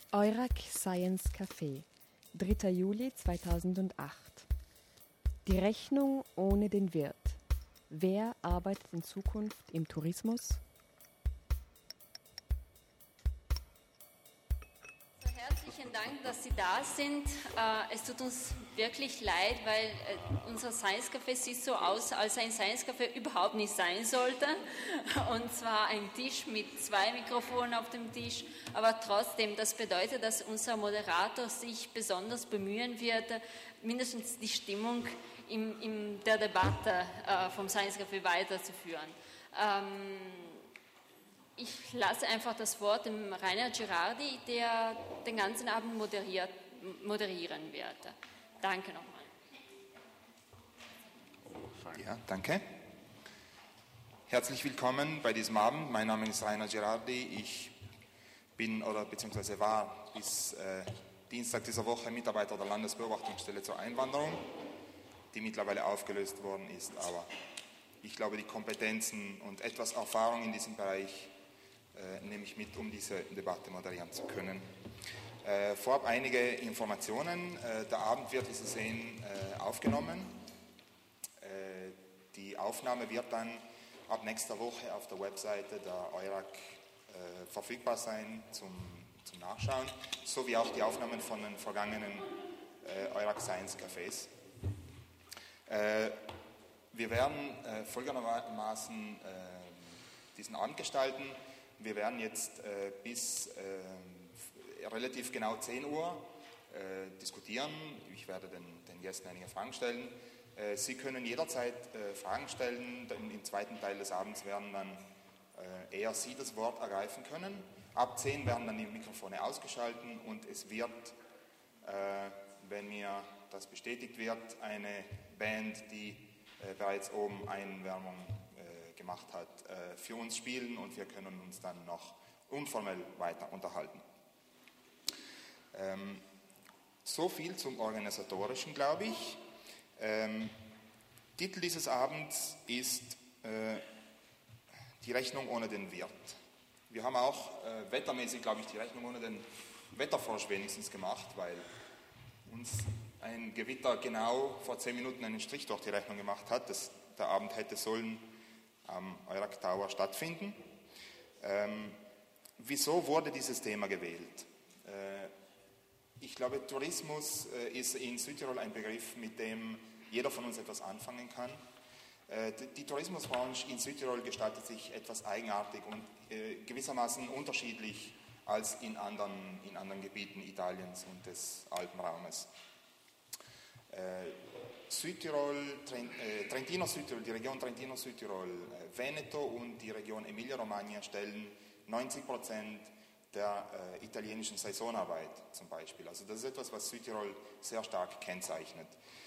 EURAC Science Café, 3. Juli 2008. Die Rechnung ohne den Wirt. Wer arbeitet in Zukunft im Tourismus? Herzlichen Dank, dass Sie da sind. Es tut uns wirklich leid, weil unser Science Café sieht so aus, als ein Science Café überhaupt nicht sein sollte. Und zwar ein Tisch mit 2 Mikrofonen auf dem Tisch. Aber trotzdem, das bedeutet, dass unser Moderator sich besonders bemühen wird, mindestens die Stimmung in der Debatte vom Science Café weiterzuführen. Ich lasse einfach das Wort dem Rainer Girardi, der den ganzen Abend moderieren wird. Danke nochmal. Ja, danke. Herzlich willkommen bei diesem Abend. Mein Name ist Rainer Girardi. Ich bin beziehungsweise war bis Dienstag dieser Woche Mitarbeiter der Landesbeobachtungsstelle zur Einwanderung, die mittlerweile aufgelöst worden ist. Aber ich glaube, die Kompetenzen und etwas Erfahrung in diesem Bereich nehme ich mit, um diese Debatte moderieren zu können. Vorab einige Informationen. Der Abend wird, wie Sie sehen, aufgenommen. Die Aufnahme wird dann ab nächster Woche auf der Webseite der EURAC verfügbar sein zum Nachschauen, sowie auch die Aufnahmen von den vergangenen EURAC Science Cafés. Wir werden folgendermaßen diesen Abend gestalten. Wir werden jetzt bis relativ genau 10 Uhr diskutieren. Ich werde den Gästen einige Fragen stellen. Sie können jederzeit Fragen stellen. Im zweiten Teil des Abends werden dann eher Sie das Wort ergreifen können. Ab 10 werden dann die Mikrofone ausgeschalten und es wird, wenn mir das bestätigt wird, eine Band, die bereits oben Einwärmung gemacht hat, für uns spielen und wir können uns dann noch informell weiter unterhalten. So viel zum Organisatorischen, glaube ich. Titel dieses Abends ist die Rechnung ohne den Wirt. Wir haben auch wettermäßig, glaube ich, die Rechnung ohne den Wetterfrosch wenigstens gemacht, weil uns ein Gewitter genau vor 10 Minuten einen Strich durch die Rechnung gemacht hat. Der Abend hätte sollen am EURAC Tower stattfinden. Wieso wurde dieses Thema gewählt? Ich glaube, Tourismus ist in Südtirol ein Begriff, mit dem jeder von uns etwas anfangen kann. Die Tourismusbranche in Südtirol gestaltet sich etwas eigenartig und gewissermaßen unterschiedlich als in anderen Gebieten Italiens und des Alpenraumes. Südtirol, Trentino-Südtirol, die Region Trentino-Südtirol, Veneto und die Region Emilia-Romagna stellen 90% der italienischen Saisonarbeit zum Beispiel. Also das ist etwas, was Südtirol sehr stark kennzeichnet.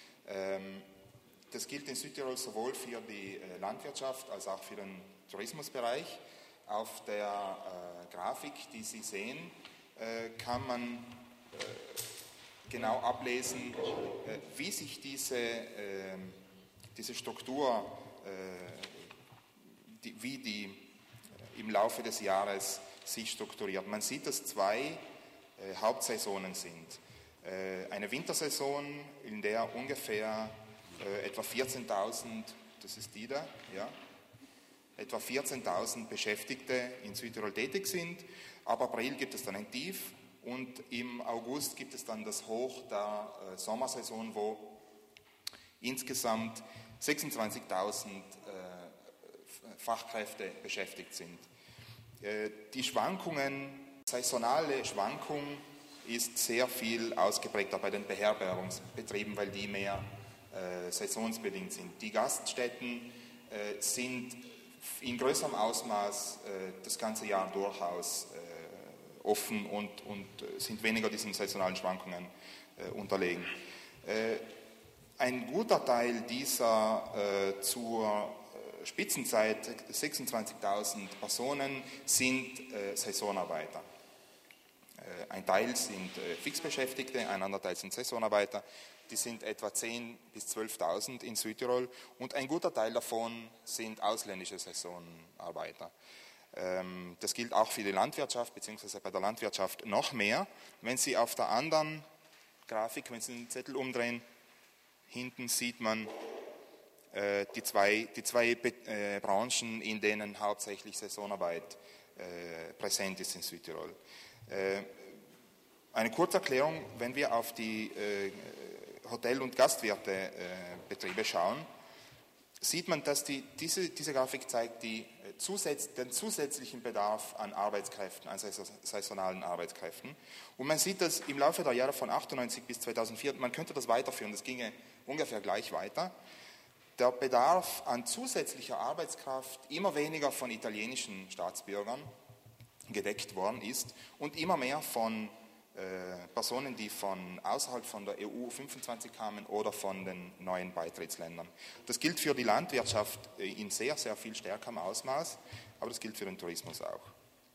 Das gilt in Südtirol sowohl für die Landwirtschaft als auch für den Tourismusbereich. Auf der Grafik, die Sie sehen, kann man genau ablesen, wie sich diese Struktur, wie die im Laufe des Jahres sich strukturiert. Man sieht, dass 2 Hauptsaisonen sind. Eine Wintersaison, in der ungefähr etwa 14.000, das ist die da, ja, etwa 14.000 Beschäftigte in Südtirol tätig sind. Ab April gibt es dann ein Tief. Und im August gibt es dann das Hoch der Sommersaison, wo insgesamt 26.000 Fachkräfte beschäftigt sind. Die saisonale Schwankung ist sehr viel ausgeprägter bei den Beherbergungsbetrieben, weil die mehr saisonsbedingt sind. Die Gaststätten sind in größerem Ausmaß das ganze Jahr durchaus offen und sind weniger diesen saisonalen Schwankungen unterlegen. Ein guter Teil dieser zur Spitzenzeit 26.000 Personen sind Saisonarbeiter. Ein Teil sind Fixbeschäftigte, ein anderer Teil sind Saisonarbeiter. Die sind etwa 10.000 bis 12.000 in Südtirol und ein guter Teil davon sind ausländische Saisonarbeiter. Das gilt auch für die Landwirtschaft, beziehungsweise bei der Landwirtschaft noch mehr. Wenn Sie auf der anderen Grafik, wenn Sie den Zettel umdrehen, hinten sieht man die zwei Branchen, in denen hauptsächlich Saisonarbeit präsent ist in Südtirol. Eine Kurzerklärung, wenn wir auf die Hotel- und Gastwirtebetriebe schauen, sieht man, dass diese Grafik zeigt den zusätzlichen Bedarf an Arbeitskräften, an saisonalen Arbeitskräften. Und man sieht das im Laufe der Jahre von 1998 bis 2004, man könnte das weiterführen, das ginge ungefähr gleich weiter. Der Bedarf an zusätzlicher Arbeitskraft immer weniger von italienischen Staatsbürgern gedeckt worden ist und immer mehr von Personen, die von außerhalb von der EU 25 kamen oder von den neuen Beitrittsländern. Das gilt für die Landwirtschaft in sehr, sehr viel stärkerem Ausmaß, aber das gilt für den Tourismus auch.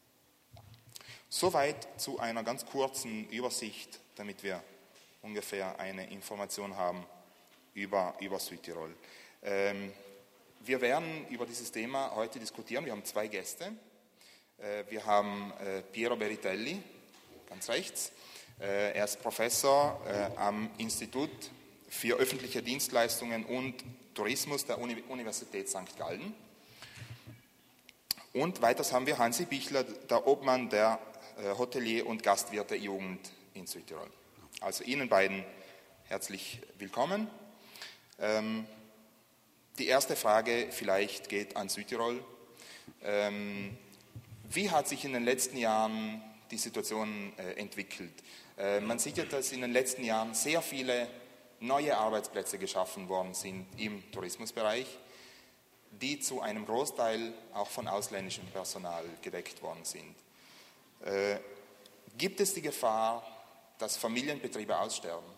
Soweit zu einer ganz kurzen Übersicht, damit wir ungefähr eine Information haben über Südtirol. Wir werden über dieses Thema heute diskutieren. Wir haben zwei Gäste. Wir haben Piero Beritelli, ganz rechts. Er ist Professor am Institut für öffentliche Dienstleistungen und Tourismus der Universität St. Gallen. Und weiters haben wir Hansi Bichler, der Obmann der Hotelier- und Gastwirte-Jugend in Südtirol. Also Ihnen beiden herzlich willkommen. Die erste Frage vielleicht geht an Südtirol. Wie hat sich in den letzten Jahren die Situation entwickelt? Man sieht ja, dass in den letzten Jahren sehr viele neue Arbeitsplätze geschaffen worden sind im Tourismusbereich, die zu einem Großteil auch von ausländischem Personal gedeckt worden sind. Gibt es die Gefahr, dass Familienbetriebe aussterben?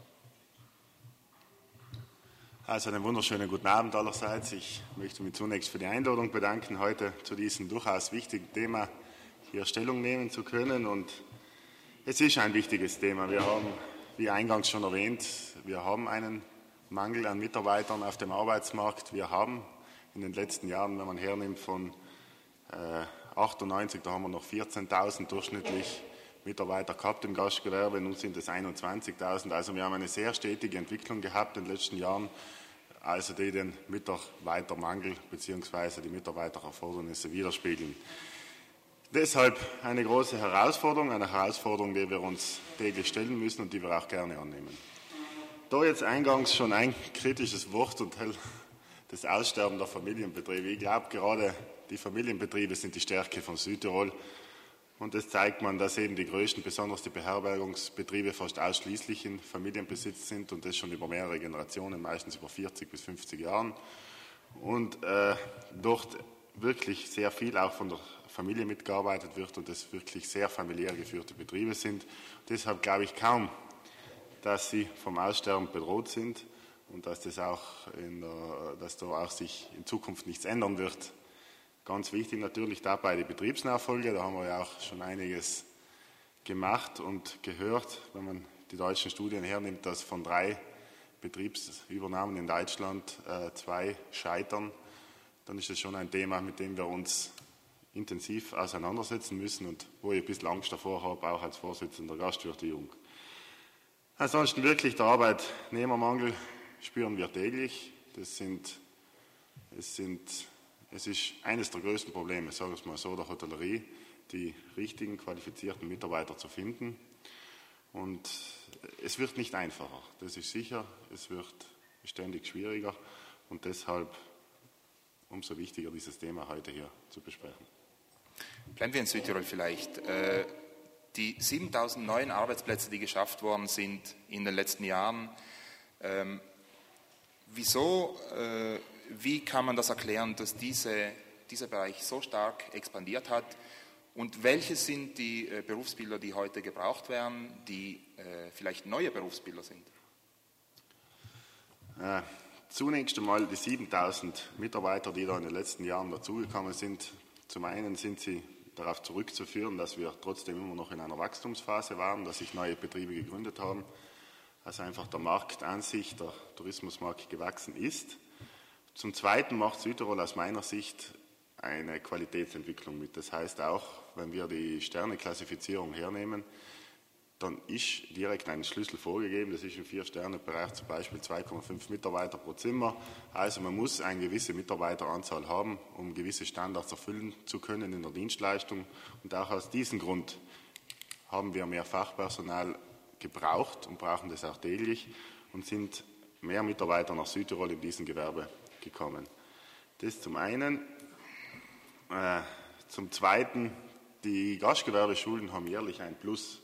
Also einen wunderschönen guten Abend allerseits. Ich möchte mich zunächst für die Einladung bedanken, heute zu diesem durchaus wichtigen Thema hier Stellung nehmen zu können. Und es ist ein wichtiges Thema. Wir haben, wie eingangs schon erwähnt, wir haben einen Mangel an Mitarbeitern auf dem Arbeitsmarkt. Wir haben in den letzten Jahren, wenn man hernimmt von 98, da haben wir noch 14.000 durchschnittlich Mitarbeiter gehabt im Gastgewerbe, nun sind es 21.000. Also wir haben eine sehr stetige Entwicklung gehabt in den letzten Jahren, also die den Mitarbeitermangel bzw. die Mitarbeitererfordernisse widerspiegeln. Deshalb eine große Herausforderung, die wir uns täglich stellen müssen und die wir auch gerne annehmen. Da jetzt eingangs schon ein kritisches Wort und das Aussterben der Familienbetriebe. Ich glaube, gerade die Familienbetriebe sind die Stärke von Südtirol. Und das zeigt man, dass eben die größten, besonders die Beherbergungsbetriebe, fast ausschließlich in Familienbesitz sind und das schon über mehrere Generationen, meistens über 40 bis 50 Jahren. Und dort wirklich sehr viel auch von der Familie mitgearbeitet wird und es wirklich sehr familiär geführte Betriebe sind. Deshalb glaube ich kaum, dass sie vom Aussterben bedroht sind und dass das auch dass da auch sich in Zukunft nichts ändern wird. Ganz wichtig natürlich dabei die Betriebsnachfolge, da haben wir ja auch schon einiges gemacht und gehört, wenn man die deutschen Studien hernimmt, dass von 3 Betriebsübernahmen in Deutschland 2 scheitern, dann ist das schon ein Thema, mit dem wir uns intensiv auseinandersetzen müssen und wo ich ein bisschen Angst davor habe, auch als Vorsitzender der Gastwirte-Jugend. Ansonsten wirklich der Arbeitnehmermangel spüren wir täglich. Es ist eines der größten Probleme, sagen wir es mal so, der Hotellerie, die richtigen, qualifizierten Mitarbeiter zu finden. Und es wird nicht einfacher, das ist sicher, es wird ständig schwieriger und deshalb umso wichtiger, dieses Thema heute hier zu besprechen. Bleiben wir in Südtirol vielleicht. Die 7.000 neuen Arbeitsplätze, die geschafft worden sind in den letzten Jahren, wie kann man das erklären, dass dieser Bereich so stark expandiert hat? Und welche sind die Berufsbilder, die heute gebraucht werden, die vielleicht neue Berufsbilder sind? Zunächst einmal die 7.000 Mitarbeiter, die da in den letzten Jahren dazugekommen sind. Zum einen sind sie darauf zurückzuführen, dass wir trotzdem immer noch in einer Wachstumsphase waren, dass sich neue Betriebe gegründet haben, also einfach der Markt an sich, der Tourismusmarkt gewachsen ist. Zum Zweiten macht Südtirol aus meiner Sicht eine Qualitätsentwicklung mit. Das heißt auch, wenn wir die Sterneklassifizierung hernehmen, dann ist direkt ein Schlüssel vorgegeben. Das ist im 4-Sterne-Bereich zum Beispiel 2,5 Mitarbeiter pro Zimmer. Also man muss eine gewisse Mitarbeiteranzahl haben, um gewisse Standards erfüllen zu können in der Dienstleistung. Und auch aus diesem Grund haben wir mehr Fachpersonal gebraucht und brauchen das auch täglich und sind mehr Mitarbeiter nach Südtirol in diesem Gewerbe gekommen. Das zum einen. Zum Zweiten, die Gastgewerbeschulen haben jährlich ein Plus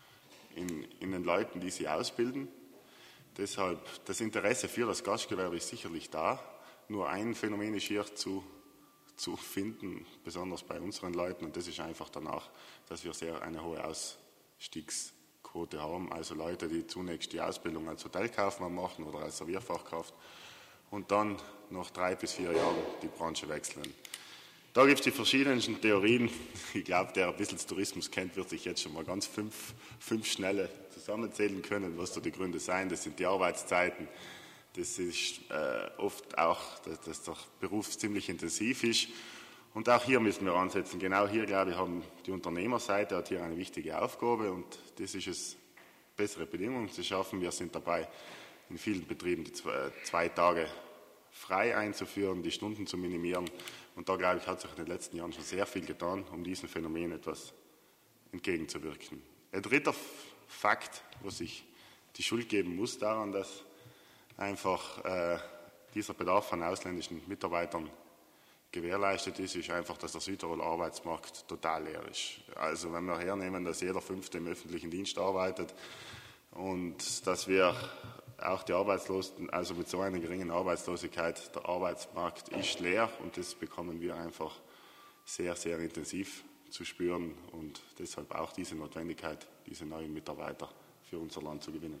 in den Leuten, die sie ausbilden. Deshalb, das Interesse für das Gastgewerbe ist sicherlich da. Nur ein Phänomen ist hier zu finden, besonders bei unseren Leuten, und das ist einfach danach, dass wir eine hohe Ausstiegsquote haben. Also Leute, die zunächst die Ausbildung als Hotelkaufmann machen oder als Servierfachkraft und dann nach 3 bis 4 Jahren die Branche wechseln. Da gibt es die verschiedensten Theorien. Ich glaube, der ein bisschen Tourismus kennt, wird sich jetzt schon mal ganz fünf schnelle zusammenzählen können, was da die Gründe sein. Das sind die Arbeitszeiten. Das ist oft auch, dass der Beruf ziemlich intensiv ist. Und auch hier müssen wir ansetzen. Genau hier, glaube ich, haben die Unternehmerseite hat hier eine wichtige Aufgabe. Und das ist es, bessere Bedingungen zu schaffen. Wir sind dabei, in vielen Betrieben die 2 Tage frei einzuführen, die Stunden zu minimieren. Und da, glaube ich, hat sich in den letzten Jahren schon sehr viel getan, um diesem Phänomen etwas entgegenzuwirken. Ein dritter Fakt, wo sich die Schuld geben muss daran, dass einfach dieser Bedarf an ausländischen Mitarbeitern gewährleistet ist, ist einfach, dass der Südtiroler Arbeitsmarkt total leer ist. Also wenn wir hernehmen, dass jeder 5. im öffentlichen Dienst arbeitet und dass wir auch die Arbeitslosen, also mit so einer geringen Arbeitslosigkeit, der Arbeitsmarkt ist leer und das bekommen wir einfach sehr, sehr intensiv zu spüren und deshalb auch diese Notwendigkeit, diese neuen Mitarbeiter für unser Land zu gewinnen.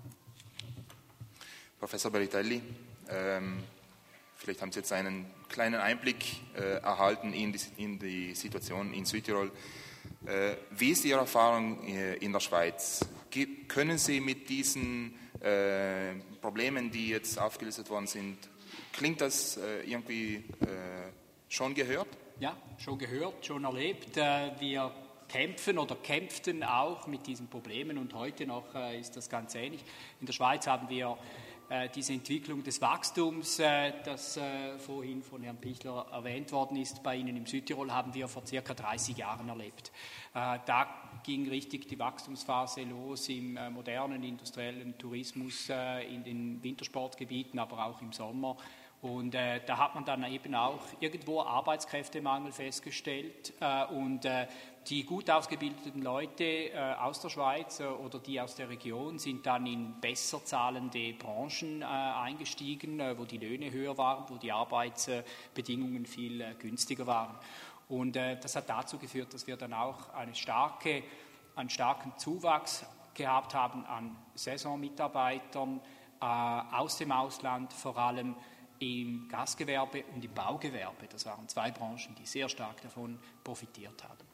Professor Beritelli, vielleicht haben Sie jetzt einen kleinen Einblick erhalten in die Situation in Südtirol. Wie ist Ihre Erfahrung in der Schweiz? Können Sie mit diesen Problemen, die jetzt aufgelistet worden sind, klingt das irgendwie schon gehört? Ja, schon gehört, schon erlebt. Wir kämpfen oder kämpften auch mit diesen Problemen und heute noch ist das ganz ähnlich. In der Schweiz haben wir diese Entwicklung des Wachstums, das vorhin von Herrn Pichler erwähnt worden ist, bei Ihnen im Südtirol haben wir vor ca. 30 Jahren erlebt. Da ging richtig die Wachstumsphase los im modernen industriellen Tourismus, in den Wintersportgebieten, aber auch im Sommer. Und da hat man dann eben auch irgendwo Arbeitskräftemangel festgestellt und die gut ausgebildeten Leute aus der Schweiz oder die aus der Region sind dann in besser zahlende Branchen eingestiegen, wo die Löhne höher waren, wo die Arbeitsbedingungen viel günstiger waren. Und das hat dazu geführt, dass wir dann auch einen starken Zuwachs gehabt haben an Saisonmitarbeitern aus dem Ausland, vor allem im Gastgewerbe und im Baugewerbe. Das waren 2 Branchen, die sehr stark davon profitiert haben.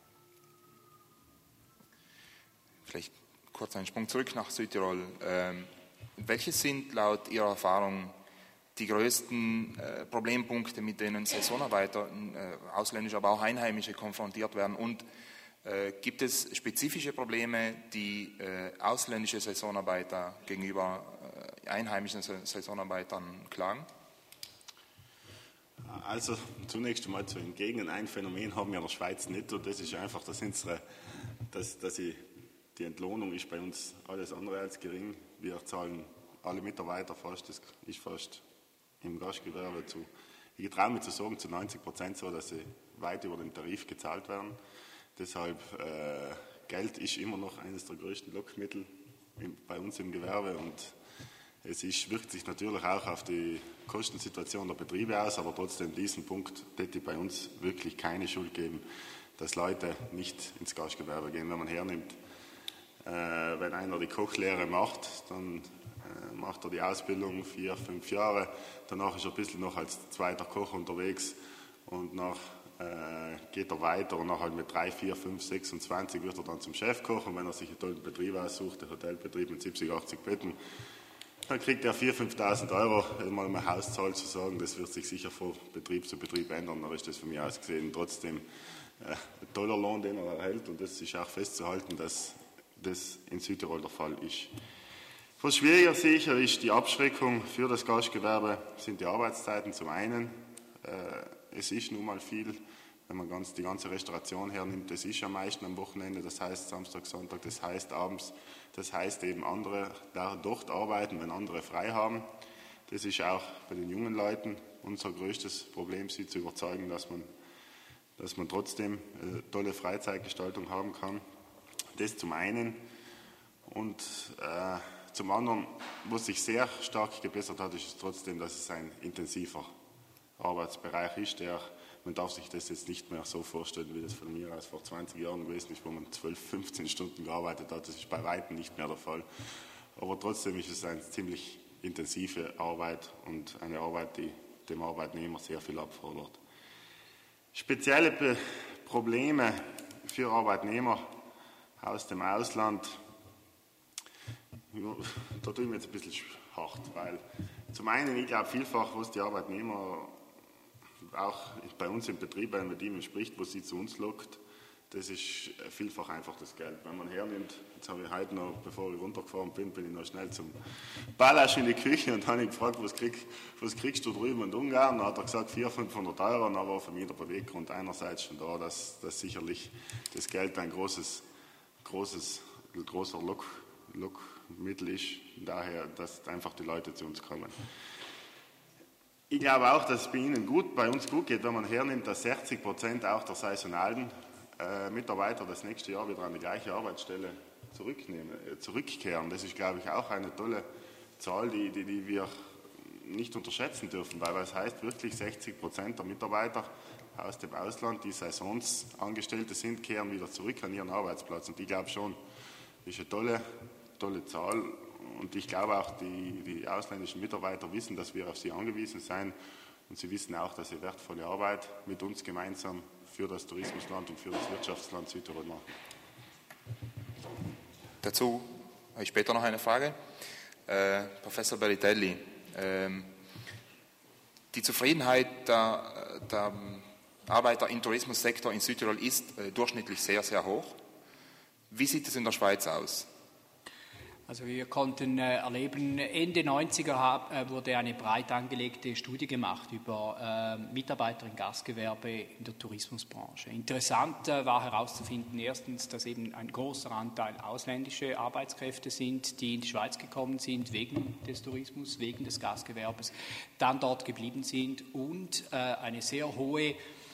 Vielleicht kurz einen Sprung zurück nach Südtirol. Welche sind laut Ihrer Erfahrung die größten Problempunkte, mit denen Saisonarbeiter, ausländische, aber auch einheimische, konfrontiert werden? Und gibt es spezifische Probleme, die ausländische Saisonarbeiter gegenüber einheimischen Saisonarbeitern klagen? Also zunächst einmal zu entgegnen, ein Phänomen haben wir in der Schweiz nicht und das ist einfach, die Entlohnung ist bei uns alles andere als gering. Wir zahlen alle Mitarbeiter fast, das ist fast im Gastgewerbe ich traue mich zu sagen, zu 90% so, dass sie weit über den Tarif gezahlt werden. Deshalb, Geld ist immer noch eines der größten Lockmittel bei uns im Gewerbe und es wirkt sich natürlich auch auf die Kostensituation der Betriebe aus, aber trotzdem diesen Punkt hätte bei uns wirklich keine Schuld geben, dass Leute nicht ins Gastgewerbe gehen. Wenn man hernimmt, wenn einer die Kochlehre macht, dann macht er die Ausbildung 4-5 Jahre, danach ist er ein bisschen noch als zweiter Koch unterwegs und geht er weiter und nachher mit 3, 4, 5, 26 wird er dann zum Chefkoch und wenn er sich einen tollen Betrieb aussucht, der Hotelbetrieb mit 70, 80 Betten, dann kriegt er 4.000, 5.000 Euro, mal um ein Hauszahl zu sagen. Das wird sich sicher von Betrieb zu Betrieb ändern. Aber ist das von mir aus gesehen trotzdem ein toller Lohn, den er erhält. Und das ist auch festzuhalten, dass das in Südtirol der Fall ist. Was schwieriger sicher ist die Abschreckung für das Gastgewerbe, sind die Arbeitszeiten zum einen. Es ist nun mal viel, wenn man die ganze Restauration hernimmt, das ist am meisten am Wochenende, das heißt Samstag, Sonntag, das heißt abends, das heißt eben andere dort arbeiten, wenn andere frei haben. Das ist auch bei den jungen Leuten unser größtes Problem, sie zu überzeugen, dass man trotzdem tolle Freizeitgestaltung haben kann. Das zum einen. Und zum anderen, was sich sehr stark gebessert hat, ist trotzdem, dass es ein intensiver Arbeitsbereich ist. Man darf sich das jetzt nicht mehr so vorstellen, wie das von mir aus vor 20 Jahren gewesen ist, wo man 12, 15 Stunden gearbeitet hat. Das ist bei weitem nicht mehr der Fall. Aber trotzdem ist es eine ziemlich intensive Arbeit und eine Arbeit, die dem Arbeitnehmer sehr viel abfordert. Spezielle Probleme für Arbeitnehmer aus dem Ausland, da tue ich mir jetzt ein bisschen hart, weil zum einen, ich glaube vielfach, was die Arbeitnehmer auch bei uns im Betrieb, wenn man mit ihnen spricht, was sie zu uns lockt, das ist vielfach einfach das Geld. Wenn man hernimmt, jetzt habe ich heute noch, bevor ich runtergefahren bin ich noch schnell zum Ballasch in die Küche und habe ihn gefragt, was kriegst du drüben in Ungarn? Dann hat er gesagt 400, 500 Euro, und dann war für mich der Beweggrund einerseits schon da, dass sicherlich das Geld ein großer Lockmittel ist, daher, dass einfach die Leute zu uns kommen. Ich glaube auch, dass es bei uns gut geht, wenn man hernimmt, dass 60% auch der saisonalen Mitarbeiter das nächste Jahr wieder an die gleiche Arbeitsstelle zurückkehren. Das ist, glaube ich, auch eine tolle Zahl, die wir nicht unterschätzen dürfen, weil das heißt wirklich 60% der Mitarbeiter aus dem Ausland, die Saisonsangestellte sind, kehren wieder zurück an ihren Arbeitsplatz. Und ich glaube schon, das ist eine tolle Zahl. Und ich glaube auch, die ausländischen Mitarbeiter wissen, dass wir auf sie angewiesen sind. Und sie wissen auch, dass sie wertvolle Arbeit mit uns gemeinsam für das Tourismusland und für das Wirtschaftsland Südtirol machen. Dazu habe ich später noch eine Frage. Professor Beritelli, die Zufriedenheit der Arbeiter im Tourismussektor in Südtirol ist durchschnittlich sehr, sehr hoch. Wie sieht es in der Schweiz aus? Also wir konnten erleben, Ende 90er wurde eine breit angelegte Studie gemacht über Mitarbeiter im Gastgewerbe in der Tourismusbranche. Interessant war herauszufinden, erstens, dass eben ein großer Anteil ausländische Arbeitskräfte sind, die in die Schweiz gekommen sind wegen des Tourismus, wegen des Gastgewerbes, dann dort geblieben sind und eine sehr hohe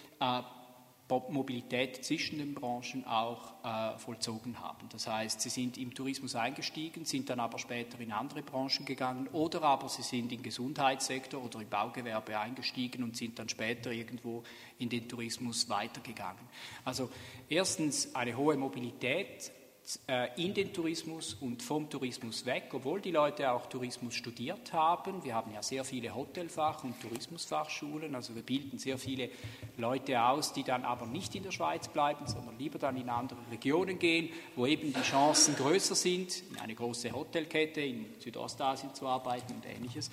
Mobilität zwischen den Branchen auch vollzogen haben. Das heißt, sie sind im Tourismus eingestiegen, sind dann aber später in andere Branchen gegangen oder aber sie sind im Gesundheitssektor oder im Baugewerbe eingestiegen und sind dann später irgendwo in den Tourismus weitergegangen. Also erstens eine hohe Mobilität in den Tourismus und vom Tourismus weg, obwohl die Leute auch Tourismus studiert haben. Wir haben ja sehr viele Hotelfach- und Tourismusfachschulen, also wir bilden sehr viele Leute aus, die dann aber nicht in der Schweiz bleiben, sondern lieber dann in andere Regionen gehen, wo eben die Chancen größer sind, in eine große Hotelkette in Südostasien zu arbeiten und Ähnliches.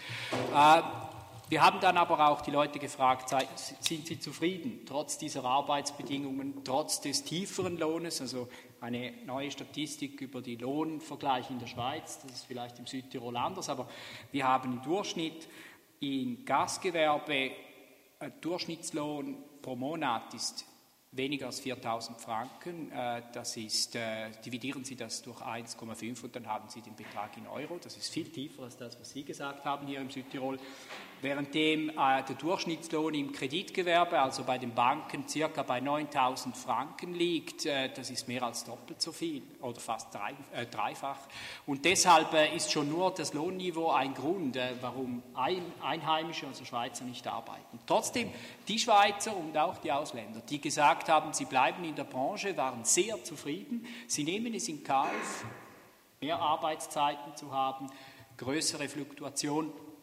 Wir haben dann aber auch die Leute gefragt, sind sie zufrieden, trotz dieser Arbeitsbedingungen, trotz des tieferen Lohnes, also eine neue Statistik über die Lohnvergleiche in der Schweiz, das ist vielleicht im Südtirol anders, aber wir haben im Durchschnitt im Gastgewerbe Durchschnittslohn pro Monat ist weniger als 4.000 Franken. Das ist, dividieren Sie das durch 1,5 und dann haben Sie den Betrag in Euro. Das ist viel tiefer als das, was Sie gesagt haben hier im Südtirol. Währenddem der Durchschnittslohn im Kreditgewerbe, also bei den Banken, circa bei 9.000 Franken liegt. Das ist mehr als doppelt so viel oder fast dreifach. Und deshalb ist schon nur das Lohnniveau ein Grund, warum Einheimische, also Schweizer, nicht arbeiten. Trotzdem, die Schweizer und auch die Ausländer, die gesagt haben, sie bleiben in der Branche, waren sehr zufrieden. Sie nehmen es in Kauf, mehr Arbeitszeiten zu haben, größere Fluktuation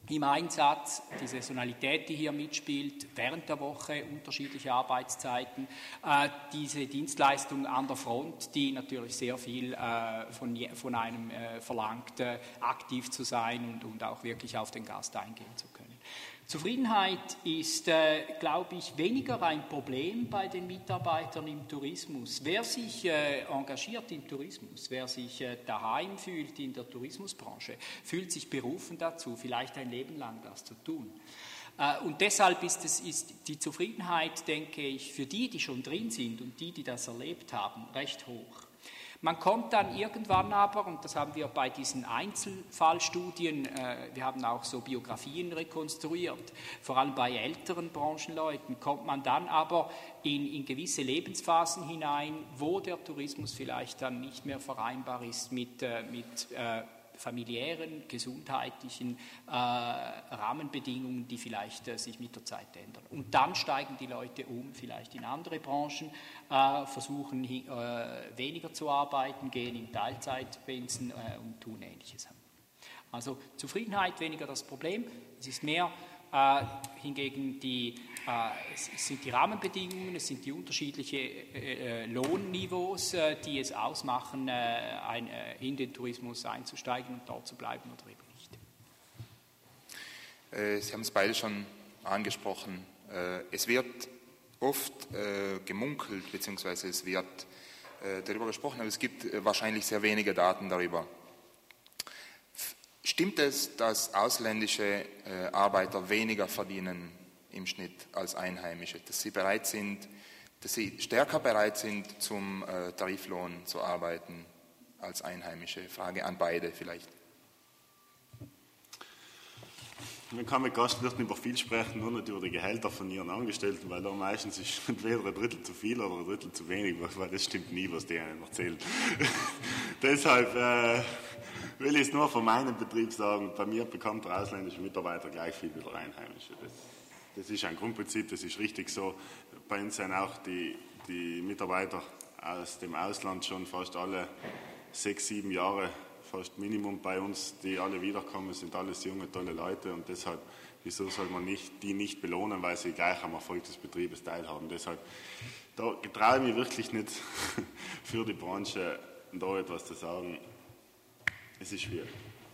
im Einsatz, die Saisonalität, die hier mitspielt, während der Woche, unterschiedliche Arbeitszeiten, diese Dienstleistung an der Front, die natürlich sehr viel von einem verlangt, aktiv zu sein und auch wirklich auf den Gast eingehen zu können. Zufriedenheit ist, glaube ich, weniger ein Problem bei den Mitarbeitern im Tourismus. Wer sich engagiert im Tourismus, wer sich daheim fühlt in der Tourismusbranche, fühlt sich berufen dazu, vielleicht ein Leben lang das zu tun. Und deshalb ist die Zufriedenheit, denke ich, für die schon drin sind und die das erlebt haben, recht hoch. Man kommt dann irgendwann aber, und das haben wir bei diesen Einzelfallstudien, wir haben auch so Biografien rekonstruiert, vor allem bei älteren Branchenleuten, kommt man dann aber in gewisse Lebensphasen hinein, wo der Tourismus vielleicht dann nicht mehr vereinbar ist mit familiären, gesundheitlichen Rahmenbedingungen, die vielleicht sich mit der Zeit ändern. Und dann steigen die Leute um, vielleicht in andere Branchen, versuchen weniger zu arbeiten, gehen in Teilzeitpensen und tun Ähnliches. Also Zufriedenheit weniger das Problem, es ist mehr hingegen es sind die Rahmenbedingungen, es sind die unterschiedlichen Lohnniveaus, die es ausmachen, in den Tourismus einzusteigen und dort zu bleiben oder eben nicht. Sie haben es beide schon angesprochen. Es wird oft gemunkelt, beziehungsweise es wird darüber gesprochen, aber es gibt wahrscheinlich sehr wenige Daten darüber. Stimmt es, dass ausländische Arbeiter weniger verdienen im Schnitt als Einheimische, dass sie stärker bereit sind, zum Tariflohn zu arbeiten als Einheimische? Frage an beide vielleicht. Man kann mit Gastwirten über viel sprechen, nur nicht über die Gehälter von ihren Angestellten, weil da meistens ist entweder ein Drittel zu viel oder ein Drittel zu wenig, weil das stimmt nie, was die einem erzählen. Deshalb will ich es nur von meinem Betrieb sagen, bei mir bekommt der ausländische Mitarbeiter gleich viel wie der Einheimische. Das ist ein Grundprinzip, das ist richtig so. Bei uns sind auch die Mitarbeiter aus dem Ausland schon fast alle 6-7 Jahre, fast Minimum bei uns, die alle wiederkommen, sind alles junge, tolle Leute und deshalb, wieso soll man die nicht belohnen, weil sie gleich am Erfolg des Betriebes teilhaben. Deshalb, da getraue ich mich wirklich nicht für die Branche, da etwas zu sagen. Es ist schwierig.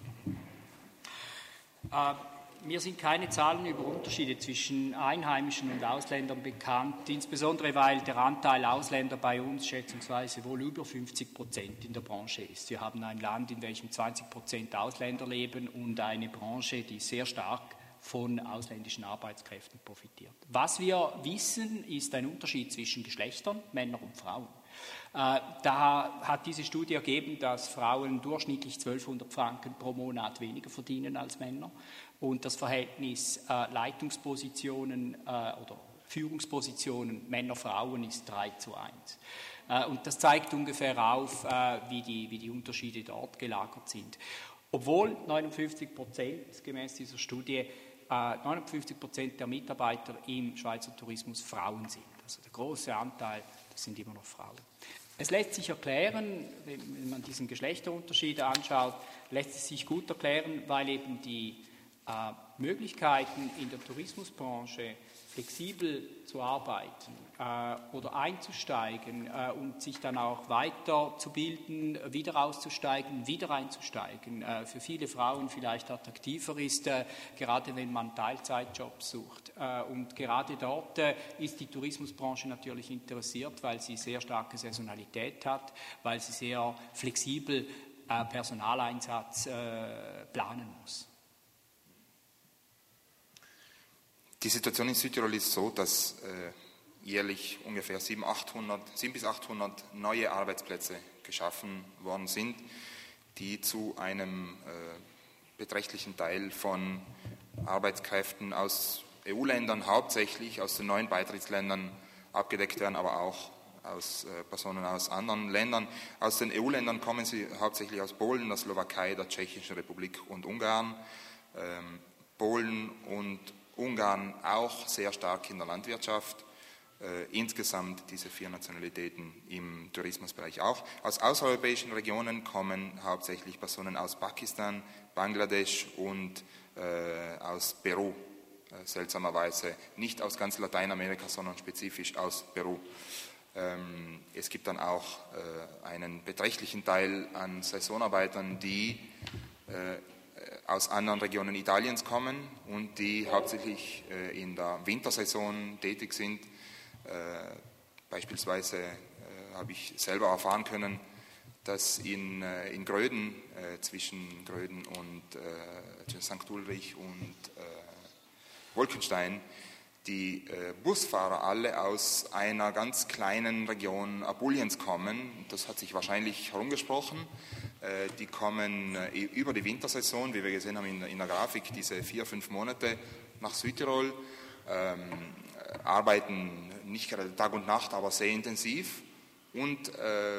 Mir sind keine Zahlen über Unterschiede zwischen Einheimischen und Ausländern bekannt, insbesondere weil der Anteil Ausländer bei uns schätzungsweise wohl über 50% in der Branche ist. Wir haben ein Land, in welchem 20% Ausländer leben und eine Branche, die sehr stark von ausländischen Arbeitskräften profitiert. Was wir wissen, ist ein Unterschied zwischen Geschlechtern, Männern und Frauen. Da hat diese Studie ergeben, dass Frauen durchschnittlich 1200 Franken pro Monat weniger verdienen als Männer und das Verhältnis Leitungspositionen oder Führungspositionen Männer-Frauen ist 3:1. Und das zeigt ungefähr auf, wie die Unterschiede dort gelagert sind. Obwohl 59% gemäß dieser Studie 59% der Mitarbeiter im Schweizer Tourismus Frauen sind. Also der große Anteil, das sind immer noch Frauen. Es lässt sich erklären, wenn man diesen Geschlechterunterschied anschaut, lässt es sich gut erklären, weil eben die Möglichkeiten in der Tourismusbranche flexibel zu arbeiten oder einzusteigen und sich dann auch weiterzubilden, wieder auszusteigen, wieder einzusteigen, für viele Frauen vielleicht attraktiver ist, gerade wenn man Teilzeitjobs sucht. Und gerade dort ist die Tourismusbranche natürlich interessiert, weil sie sehr starke Saisonalität hat, weil sie sehr flexibel Personaleinsatz planen muss. Die Situation in Südtirol ist so, dass jährlich ungefähr 700 bis 800 neue Arbeitsplätze geschaffen worden sind, die zu einem beträchtlichen Teil von Arbeitskräften aus EU-Ländern, hauptsächlich aus den neuen Beitrittsländern abgedeckt werden, aber auch aus Personen aus anderen Ländern. Aus den EU-Ländern kommen sie hauptsächlich aus Polen, der Slowakei, der Tschechischen Republik und Ungarn. Polen und Ungarn auch sehr stark in der Landwirtschaft, insgesamt diese 4 Nationalitäten im Tourismusbereich auch. Aus außereuropäischen Regionen kommen hauptsächlich Personen aus Pakistan, Bangladesch und aus Peru, seltsamerweise nicht aus ganz Lateinamerika, sondern spezifisch aus Peru. Es gibt dann auch einen beträchtlichen Teil an Saisonarbeitern, die aus anderen Regionen Italiens kommen und die hauptsächlich in der Wintersaison tätig sind. Beispielsweise habe ich selber erfahren können, dass in Gröden, zwischen Gröden und St. Ulrich und Wolkenstein, die Busfahrer alle aus einer ganz kleinen Region Apuliens kommen. Das hat sich wahrscheinlich herumgesprochen. Die kommen über die Wintersaison, wie wir gesehen haben in der Grafik, diese 4-5 Monate nach Südtirol, arbeiten nicht gerade Tag und Nacht, aber sehr intensiv und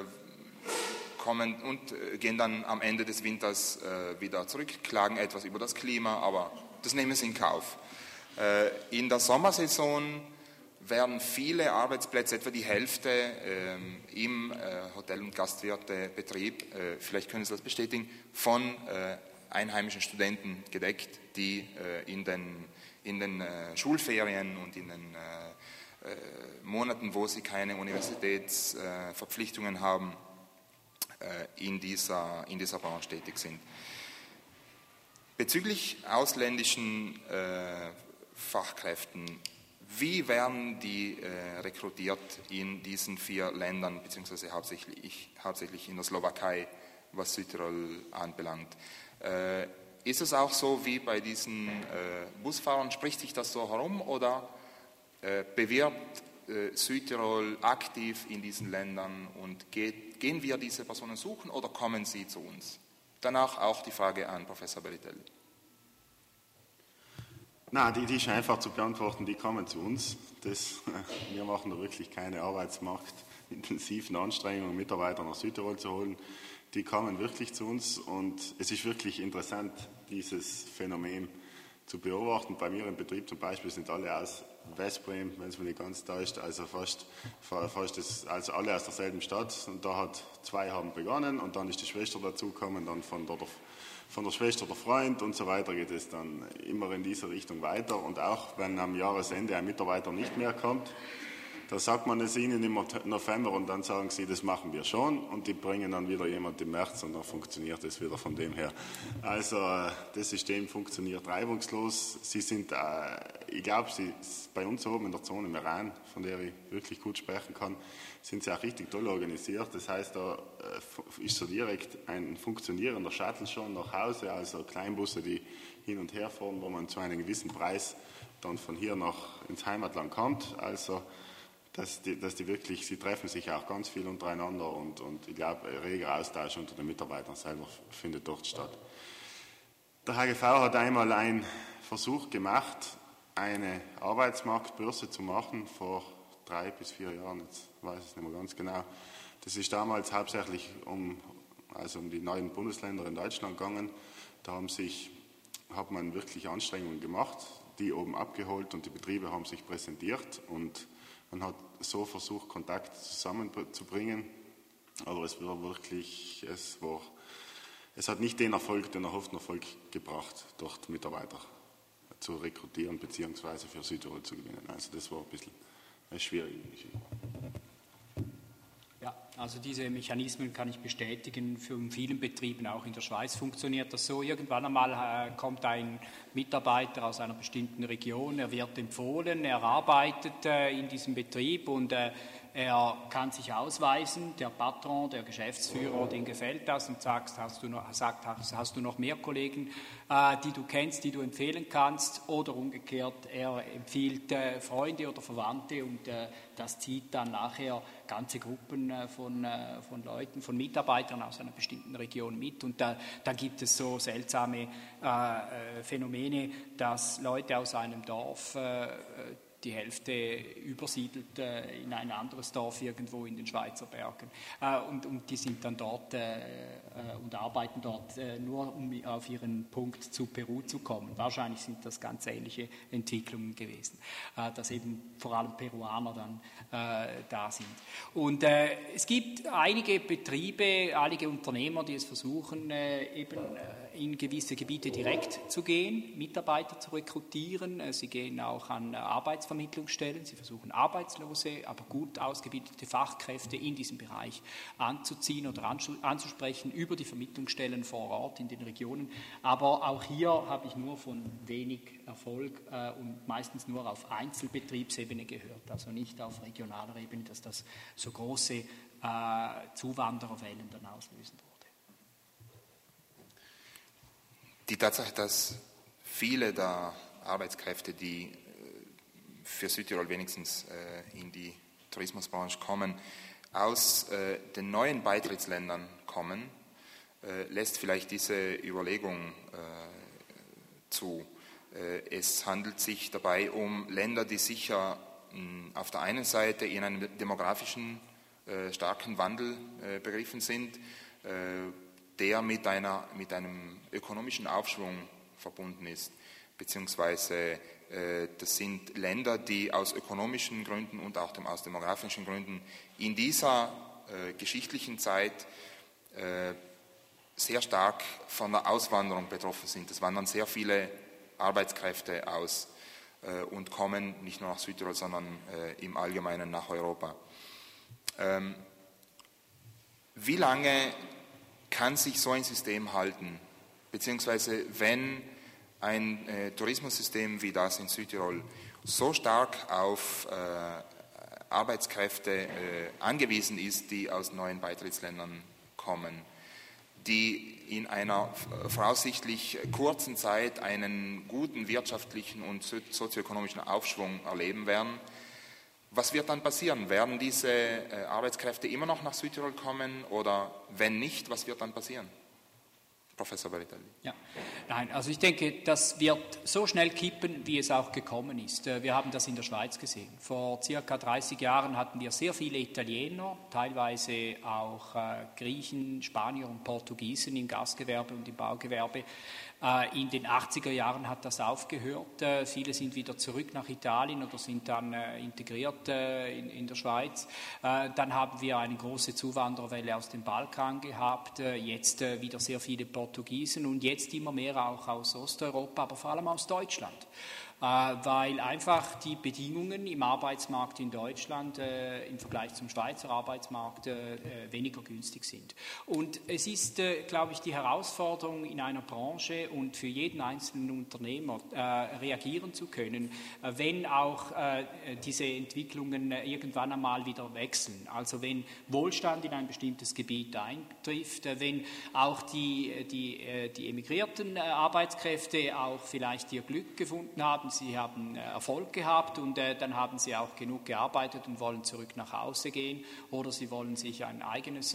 gehen dann am Ende des Winters wieder zurück, klagen etwas über das Klima, aber das nehmen sie in Kauf. In der Sommersaison werden viele Arbeitsplätze, etwa die Hälfte im Hotel- und Gastwirtebetrieb, vielleicht können Sie das bestätigen, von einheimischen Studenten gedeckt, die in den Schulferien und in den Monaten, wo sie keine Universitätsverpflichtungen haben, in dieser Branche tätig sind. Bezüglich ausländischen Fachkräften, wie werden die rekrutiert in diesen 4 Ländern, beziehungsweise hauptsächlich in der Slowakei, was Südtirol anbelangt? Ist es auch so wie bei diesen Busfahrern, spricht sich das so herum oder bewirbt Südtirol aktiv in diesen Ländern und gehen wir diese Personen suchen oder kommen sie zu uns? Danach auch die Frage an Professor Beritelli. Na, die ist einfach zu beantworten, die kommen zu uns. Wir machen da wirklich keine arbeitsmarktintensiven Anstrengungen, Mitarbeiter nach Südtirol zu holen. Die kommen wirklich zu uns und es ist wirklich interessant, dieses Phänomen zu beobachten. Bei mir im Betrieb zum Beispiel sind alle aus Westbrem, wenn es mir nicht ganz täuscht, also fast also alle aus derselben Stadt. Und da 2 haben begonnen und dann ist die Schwester dazugekommen, dann von der Schwester der Freund und so weiter geht es dann immer in diese Richtung weiter. Und auch wenn am Jahresende ein Mitarbeiter nicht mehr kommt, da sagt man es ihnen im November und dann sagen sie, das machen wir schon und die bringen dann wieder jemand im März und dann funktioniert es wieder von dem her. Also das System funktioniert reibungslos. Sie sind, ich glaube, bei uns oben in der Zone im Iran, von der ich wirklich gut sprechen kann, sind sie auch richtig toll organisiert. Das heißt, da ist so direkt ein funktionierender Shuttle schon nach Hause, also Kleinbusse, die hin und her fahren, wo man zu einem gewissen Preis dann von hier ins Heimatland kommt. Also dass die wirklich, sie treffen sich auch ganz viel untereinander und ich glaube, ein reger Austausch unter den Mitarbeitern selber findet dort statt. Der HGV hat einmal einen Versuch gemacht, eine Arbeitsmarktbörse zu machen, vor 3 bis 4 Jahren, jetzt weiß ich es nicht mehr ganz genau. Das ist damals hauptsächlich um die neuen Bundesländer in Deutschland gegangen. Da hat man wirklich Anstrengungen gemacht, die oben abgeholt und die Betriebe haben sich präsentiert und man hat so versucht, Kontakt zusammenzubringen, aber es hat nicht den erhofften Erfolg gebracht, dort Mitarbeiter zu rekrutieren bzw. für Südtirol zu gewinnen. Also das war ein bisschen eine schwierige Geschichte. Ja, also diese Mechanismen kann ich bestätigen. Für vielen Betrieben, auch in der Schweiz, funktioniert das so. Irgendwann einmal kommt ein Mitarbeiter aus einer bestimmten Region, er wird empfohlen, er arbeitet in diesem Betrieb und er kann sich ausweisen, der Patron, der Geschäftsführer, den gefällt das und sagt, hast du noch mehr Kollegen, die du kennst, die du empfehlen kannst, oder umgekehrt, er empfiehlt Freunde oder Verwandte und das zieht dann nachher ganze Gruppen von Leuten, von Mitarbeitern aus einer bestimmten Region mit und da gibt es so seltsame Phänomene, dass Leute aus einem Dorf die Hälfte übersiedelt in ein anderes Dorf irgendwo in den Schweizer Bergen. Und die sind dann dort und arbeiten dort nur, um auf ihren Punkt zu Peru zu kommen. Wahrscheinlich sind das ganz ähnliche Entwicklungen gewesen, dass eben vor allem Peruaner dann da sind. Und es gibt einige Betriebe, einige Unternehmer, die es versuchen, eben in gewisse Gebiete direkt zu gehen, Mitarbeiter zu rekrutieren. Sie gehen auch an Arbeitsvermittlungsstellen. Sie versuchen Arbeitslose, aber gut ausgebildete Fachkräfte in diesem Bereich anzuziehen oder anzusprechen über die Vermittlungsstellen vor Ort in den Regionen. Aber auch hier habe ich nur von wenig Erfolg und meistens nur auf Einzelbetriebsebene gehört, also nicht auf regionaler Ebene, dass das so große Zuwandererwellen dann auslösen wurde. Die Tatsache, dass viele der Arbeitskräfte, die für Südtirol wenigstens in die Tourismusbranche kommen, aus den neuen Beitrittsländern kommen, lässt vielleicht diese Überlegung zu. Es handelt sich dabei um Länder, die sicher auf der einen Seite in einem demografischen starken Wandel begriffen sind, der mit einem ökonomischen Aufschwung verbunden ist, beziehungsweise das sind Länder, die aus ökonomischen Gründen und auch aus demografischen Gründen in dieser geschichtlichen Zeit sehr stark von der Auswanderung betroffen sind. Es wandern sehr viele Arbeitskräfte aus und kommen nicht nur nach Südtirol, sondern im Allgemeinen nach Europa. Wie lange kann sich so ein System halten? Beziehungsweise wenn ein Tourismussystem wie das in Südtirol so stark auf Arbeitskräfte angewiesen ist, die aus neuen Beitrittsländern kommen, die in einer voraussichtlich kurzen Zeit einen guten wirtschaftlichen und sozioökonomischen Aufschwung erleben werden, was wird dann passieren? Werden diese Arbeitskräfte immer noch nach Südtirol kommen oder wenn nicht, was wird dann passieren? Professor Baritelli. Ja, nein, also ich denke, das wird so schnell kippen, wie es auch gekommen ist. Wir haben das in der Schweiz gesehen. Vor circa 30 Jahren hatten wir sehr viele Italiener, teilweise auch Griechen, Spanier und Portugiesen im Gastgewerbe und im Baugewerbe. In den 80er Jahren hat das aufgehört. Viele sind wieder zurück nach Italien oder sind dann integriert in der Schweiz. Dann haben wir eine große Zuwandererwelle aus dem Balkan gehabt. Jetzt wieder sehr viele Portugiesen und jetzt immer mehr auch aus Osteuropa, aber vor allem aus Deutschland. Weil einfach die Bedingungen im Arbeitsmarkt in Deutschland im Vergleich zum Schweizer Arbeitsmarkt weniger günstig sind. Und es ist, glaube ich, die Herausforderung in einer Branche und für jeden einzelnen Unternehmer reagieren zu können, wenn auch diese Entwicklungen irgendwann einmal wieder wechseln. Also wenn Wohlstand in ein bestimmtes Gebiet eintrifft, wenn auch die emigrierten Arbeitskräfte auch vielleicht ihr Glück gefunden haben, sie haben Erfolg gehabt und dann haben sie auch genug gearbeitet und wollen zurück nach Hause gehen oder sie wollen sich einen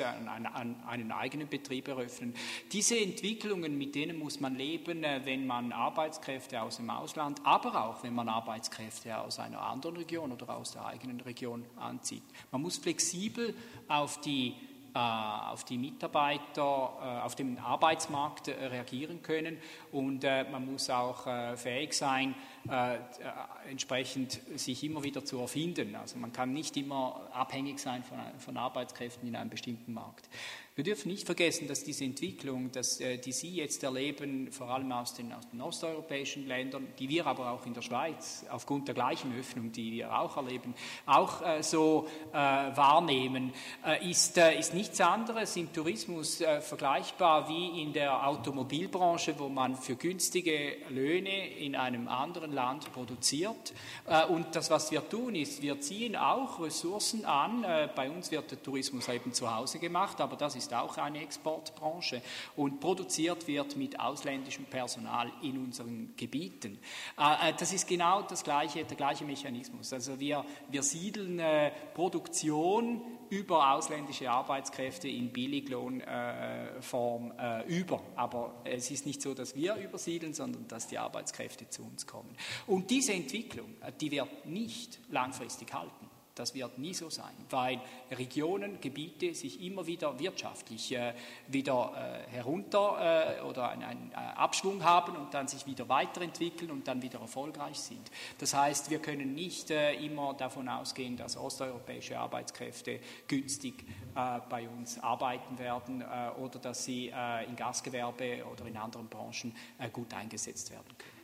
eigenen Betrieb eröffnen. Diese Entwicklungen, mit denen muss man leben, wenn man Arbeitskräfte aus dem Ausland, aber auch wenn man Arbeitskräfte aus einer anderen Region oder aus der eigenen Region anzieht. Man muss flexibel auf die Mitarbeiter, auf den Arbeitsmarkt reagieren können und man muss auch fähig sein, entsprechend sich immer wieder zu erfinden. Also man kann nicht immer abhängig sein von Arbeitskräften in einem bestimmten Markt. Wir dürfen nicht vergessen, dass diese Entwicklung, die Sie jetzt erleben, vor allem aus den osteuropäischen Ländern, die wir aber auch in der Schweiz aufgrund der gleichen Öffnung, die wir auch erleben, auch so wahrnehmen, ist nichts anderes im Tourismus vergleichbar wie in der Automobilbranche, wo man für günstige Löhne in einem anderen Land produziert. Und das, was wir tun, ist, wir ziehen auch Ressourcen an. Bei uns wird der Tourismus eben zu Hause gemacht, aber das ist auch eine Exportbranche und produziert wird mit ausländischem Personal in unseren Gebieten. Das ist genau der gleiche Mechanismus. Also wir siedeln Produktion über ausländische Arbeitskräfte in Billiglohnform über. Aber es ist nicht so, dass wir übersiedeln, sondern dass die Arbeitskräfte zu uns kommen. Und diese Entwicklung, die wird nicht langfristig halten. Das wird nie so sein, weil Regionen, Gebiete sich immer wieder wirtschaftlich wieder herunter oder einen Abschwung haben und dann sich wieder weiterentwickeln und dann wieder erfolgreich sind. Das heißt, wir können nicht immer davon ausgehen, dass osteuropäische Arbeitskräfte günstig bei uns arbeiten werden oder dass sie im Gastgewerbe oder in anderen Branchen gut eingesetzt werden können.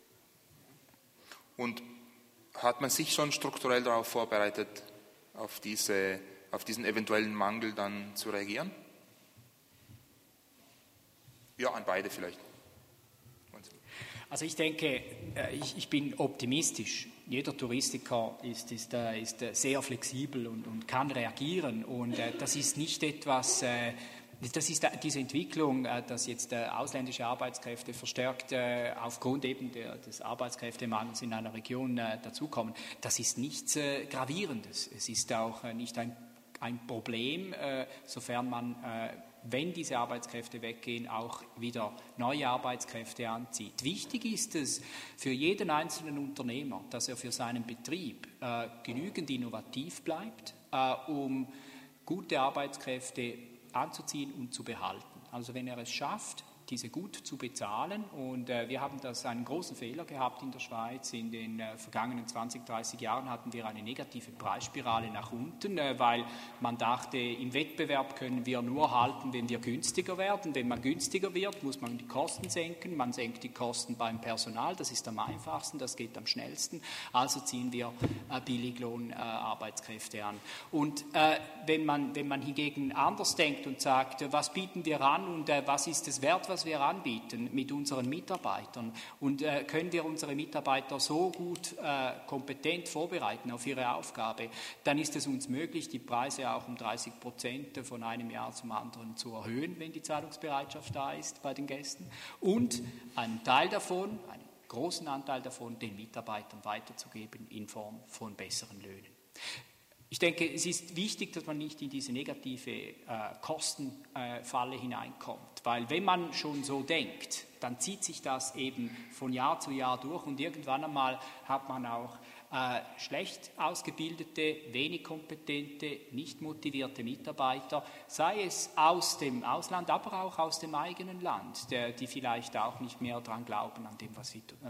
Und hat man sich schon strukturell darauf vorbereitet, auf diesen eventuellen Mangel dann zu reagieren? Ja, an beide vielleicht. Also ich denke, ich bin optimistisch. Jeder Touristiker ist sehr flexibel und kann reagieren. Und das ist nicht etwas, das ist diese Entwicklung, dass jetzt ausländische Arbeitskräfte verstärkt aufgrund eben des Arbeitskräftemangels in einer Region dazukommen. Das ist nichts Gravierendes. Es ist auch nicht ein Problem, sofern man wenn diese Arbeitskräfte weggehen, auch wieder neue Arbeitskräfte anzieht. Wichtig ist es für jeden einzelnen Unternehmer, dass er für seinen Betrieb genügend innovativ bleibt, um gute Arbeitskräfte anzuziehen und zu behalten. Also wenn er es schafft, diese gut zu bezahlen. Und wir haben einen großen Fehler gehabt in der Schweiz. In den vergangenen 20, 30 Jahren hatten wir eine negative Preisspirale nach unten, weil man dachte, im Wettbewerb können wir nur halten, wenn wir günstiger werden. Wenn man günstiger wird, muss man die Kosten senken. Man senkt die Kosten beim Personal, das ist am einfachsten, das geht am schnellsten. Also ziehen wir Billiglohnarbeitskräfte an. Und wenn man hingegen anders denkt und sagt, was bieten wir an und was ist es wert, was wir anbieten mit unseren Mitarbeitern und können wir unsere Mitarbeiter so gut kompetent vorbereiten auf ihre Aufgabe, dann ist es uns möglich, die Preise auch um 30% von einem Jahr zum anderen zu erhöhen, wenn die Zahlungsbereitschaft da ist bei den Gästen und einen Teil davon, einen großen Anteil davon den Mitarbeitern weiterzugeben in Form von besseren Löhnen. Ich denke, es ist wichtig, dass man nicht in diese negative Kostenfalle hineinkommt, weil wenn man schon so denkt, dann zieht sich das eben von Jahr zu Jahr durch und irgendwann einmal hat man auch schlecht ausgebildete, wenig kompetente, nicht motivierte Mitarbeiter, sei es aus dem Ausland, aber auch aus dem eigenen Land, die vielleicht auch nicht mehr daran glauben, an dem, was sie tun.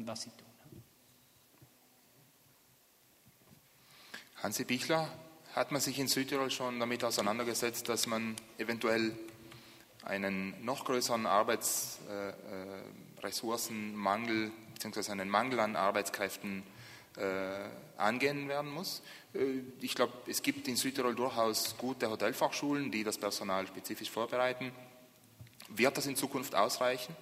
Hansi Bichler, hat man sich in Südtirol schon damit auseinandergesetzt, dass man eventuell einen noch größeren Arbeitsressourcenmangel bzw. einen Mangel an Arbeitskräften angehen werden muss? Ich glaube, es gibt in Südtirol durchaus gute Hotelfachschulen, die das Personal spezifisch vorbereiten. Wird das in Zukunft ausreichen?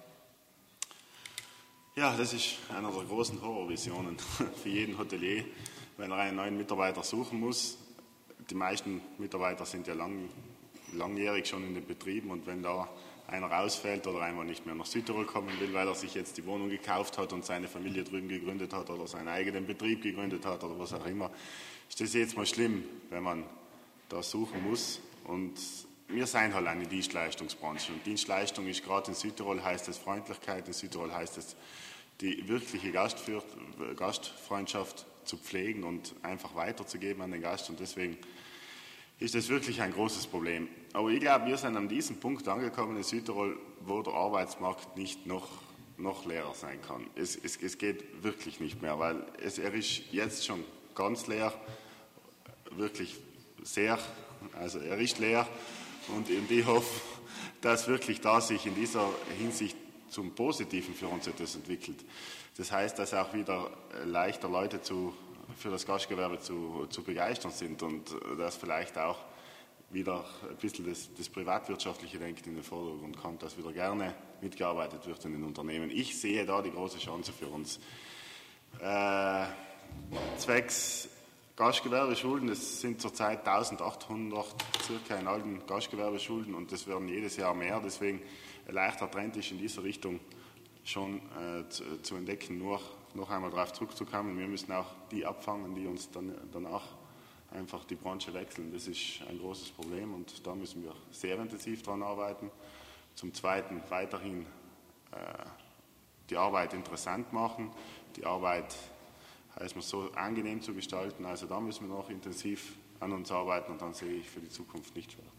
Ja, das ist einer der großen Horrorvisionen für jeden Hotelier, wenn er einen neuen Mitarbeiter suchen muss. Die meisten Mitarbeiter sind ja langjährig schon in den Betrieben und wenn da einer ausfällt oder einmal nicht mehr nach Südtirol kommen will, weil er sich jetzt die Wohnung gekauft hat und seine Familie drüben gegründet hat oder seinen eigenen Betrieb gegründet hat oder was auch immer, ist das jetzt mal schlimm, wenn man da suchen muss. Und wir sind halt eine Dienstleistungsbranche und Dienstleistung ist gerade in Südtirol, heißt es Freundlichkeit, in Südtirol heißt es die wirkliche Gastfreundschaft zu pflegen und einfach weiterzugeben an den Gast und deswegen ist das wirklich ein großes Problem. Aber ich glaube, wir sind an diesem Punkt angekommen in Südtirol, wo der Arbeitsmarkt nicht noch leerer sein kann. Es geht wirklich nicht mehr, weil er ist jetzt schon ganz leer, wirklich sehr, also er ist leer und ich hoffe, dass wirklich da sich in dieser Hinsicht zum Positiven für uns etwas entwickelt. Das heißt, dass auch wieder leichter Leute für das Gastgewerbe zu begeistern sind und dass vielleicht auch wieder ein bisschen das privatwirtschaftliche Denken in den Vordergrund kommt, dass wieder gerne mitgearbeitet wird in den Unternehmen. Ich sehe da die große Chance für uns. Zwecks Gastgewerbeschulden, es sind zurzeit 1800 circa in allen Gastgewerbeschulden und das werden jedes Jahr mehr, deswegen ein leichter Trend ist in dieser Richtung schon zu entdecken, nur noch einmal darauf zurückzukommen. Wir müssen auch die abfangen, die uns danach einfach die Branche wechseln. Das ist ein großes Problem und da müssen wir sehr intensiv daran arbeiten. Zum Zweiten weiterhin die Arbeit interessant machen, die Arbeit heißt, es so angenehm zu gestalten. Also da müssen wir noch intensiv an uns arbeiten und dann sehe ich für die Zukunft nicht schwarz.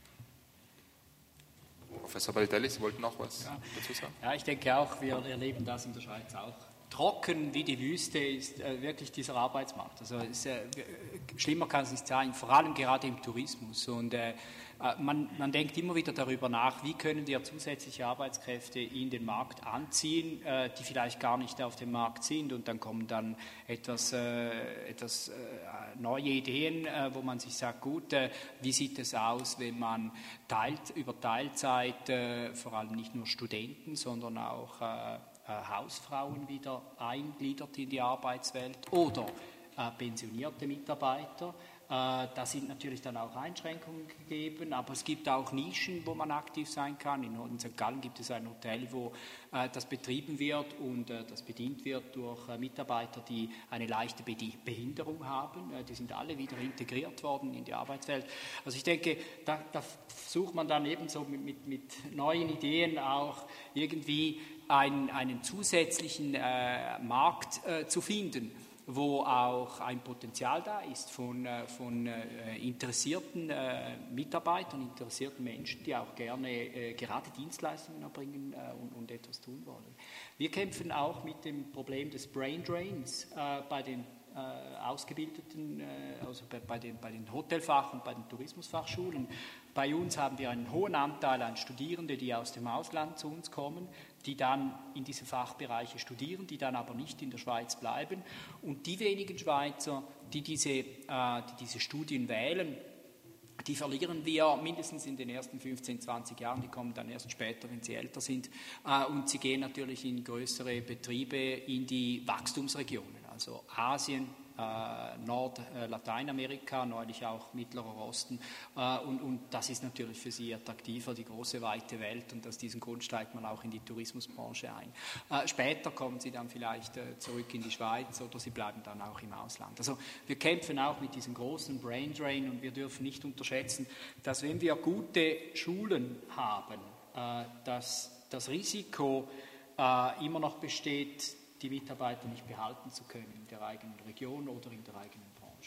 Professor Baldelli, Sie wollten noch was dazu sagen? Ja, ich denke auch, wir erleben das in der Schweiz auch. Trocken wie die Wüste ist wirklich dieser Arbeitsmarkt. Also schlimmer kann es nicht sein, vor allem gerade im Tourismus. Und man denkt immer wieder darüber nach, wie können wir zusätzliche Arbeitskräfte in den Markt anziehen, die vielleicht gar nicht auf dem Markt sind. Und dann kommen dann etwas neue Ideen, wo man sich sagt, gut, wie sieht es aus, wenn man über Teilzeit vor allem nicht nur Studenten, sondern auch Hausfrauen wieder eingliedert in die Arbeitswelt oder pensionierte Mitarbeiter. Da sind natürlich dann auch Einschränkungen gegeben, aber es gibt auch Nischen, wo man aktiv sein kann. In St. Gallen gibt es ein Hotel, wo das betrieben wird und das bedient wird durch Mitarbeiter, die eine leichte Behinderung haben. Die sind alle wieder integriert worden in die Arbeitswelt. Also ich denke, da versucht man dann ebenso mit neuen Ideen auch irgendwie einen zusätzlichen Markt zu finden, wo auch ein Potenzial da ist von interessierten Mitarbeitern, interessierten Menschen, die auch gerne gerade Dienstleistungen erbringen und etwas tun wollen. Wir kämpfen auch mit dem Problem des Brain Drains bei den Ausgebildeten, also bei den Hotelfach- und bei den Tourismusfachschulen. Bei uns haben wir einen hohen Anteil an Studierenden, die aus dem Ausland zu uns kommen, die dann in diese Fachbereiche studieren, die dann aber nicht in der Schweiz bleiben. Und die wenigen Schweizer, die diese Studien wählen, die verlieren wir mindestens in den ersten 15, 20 Jahren. Die kommen dann erst später, wenn sie älter sind. Und sie gehen natürlich in größere Betriebe in die Wachstumsregionen, also Asien, Lateinamerika, neulich auch Mittlerer Osten. Und das ist natürlich für sie attraktiver, die große, weite Welt. Und aus diesem Grund steigt man auch in die Tourismusbranche ein. Später kommen sie dann vielleicht zurück in die Schweiz oder sie bleiben dann auch im Ausland. Also wir kämpfen auch mit diesem großen Brain Drain und wir dürfen nicht unterschätzen, dass wenn wir gute Schulen haben, dass das Risiko immer noch besteht, die Mitarbeiter nicht behalten zu können in der eigenen Region oder in der eigenen Branche.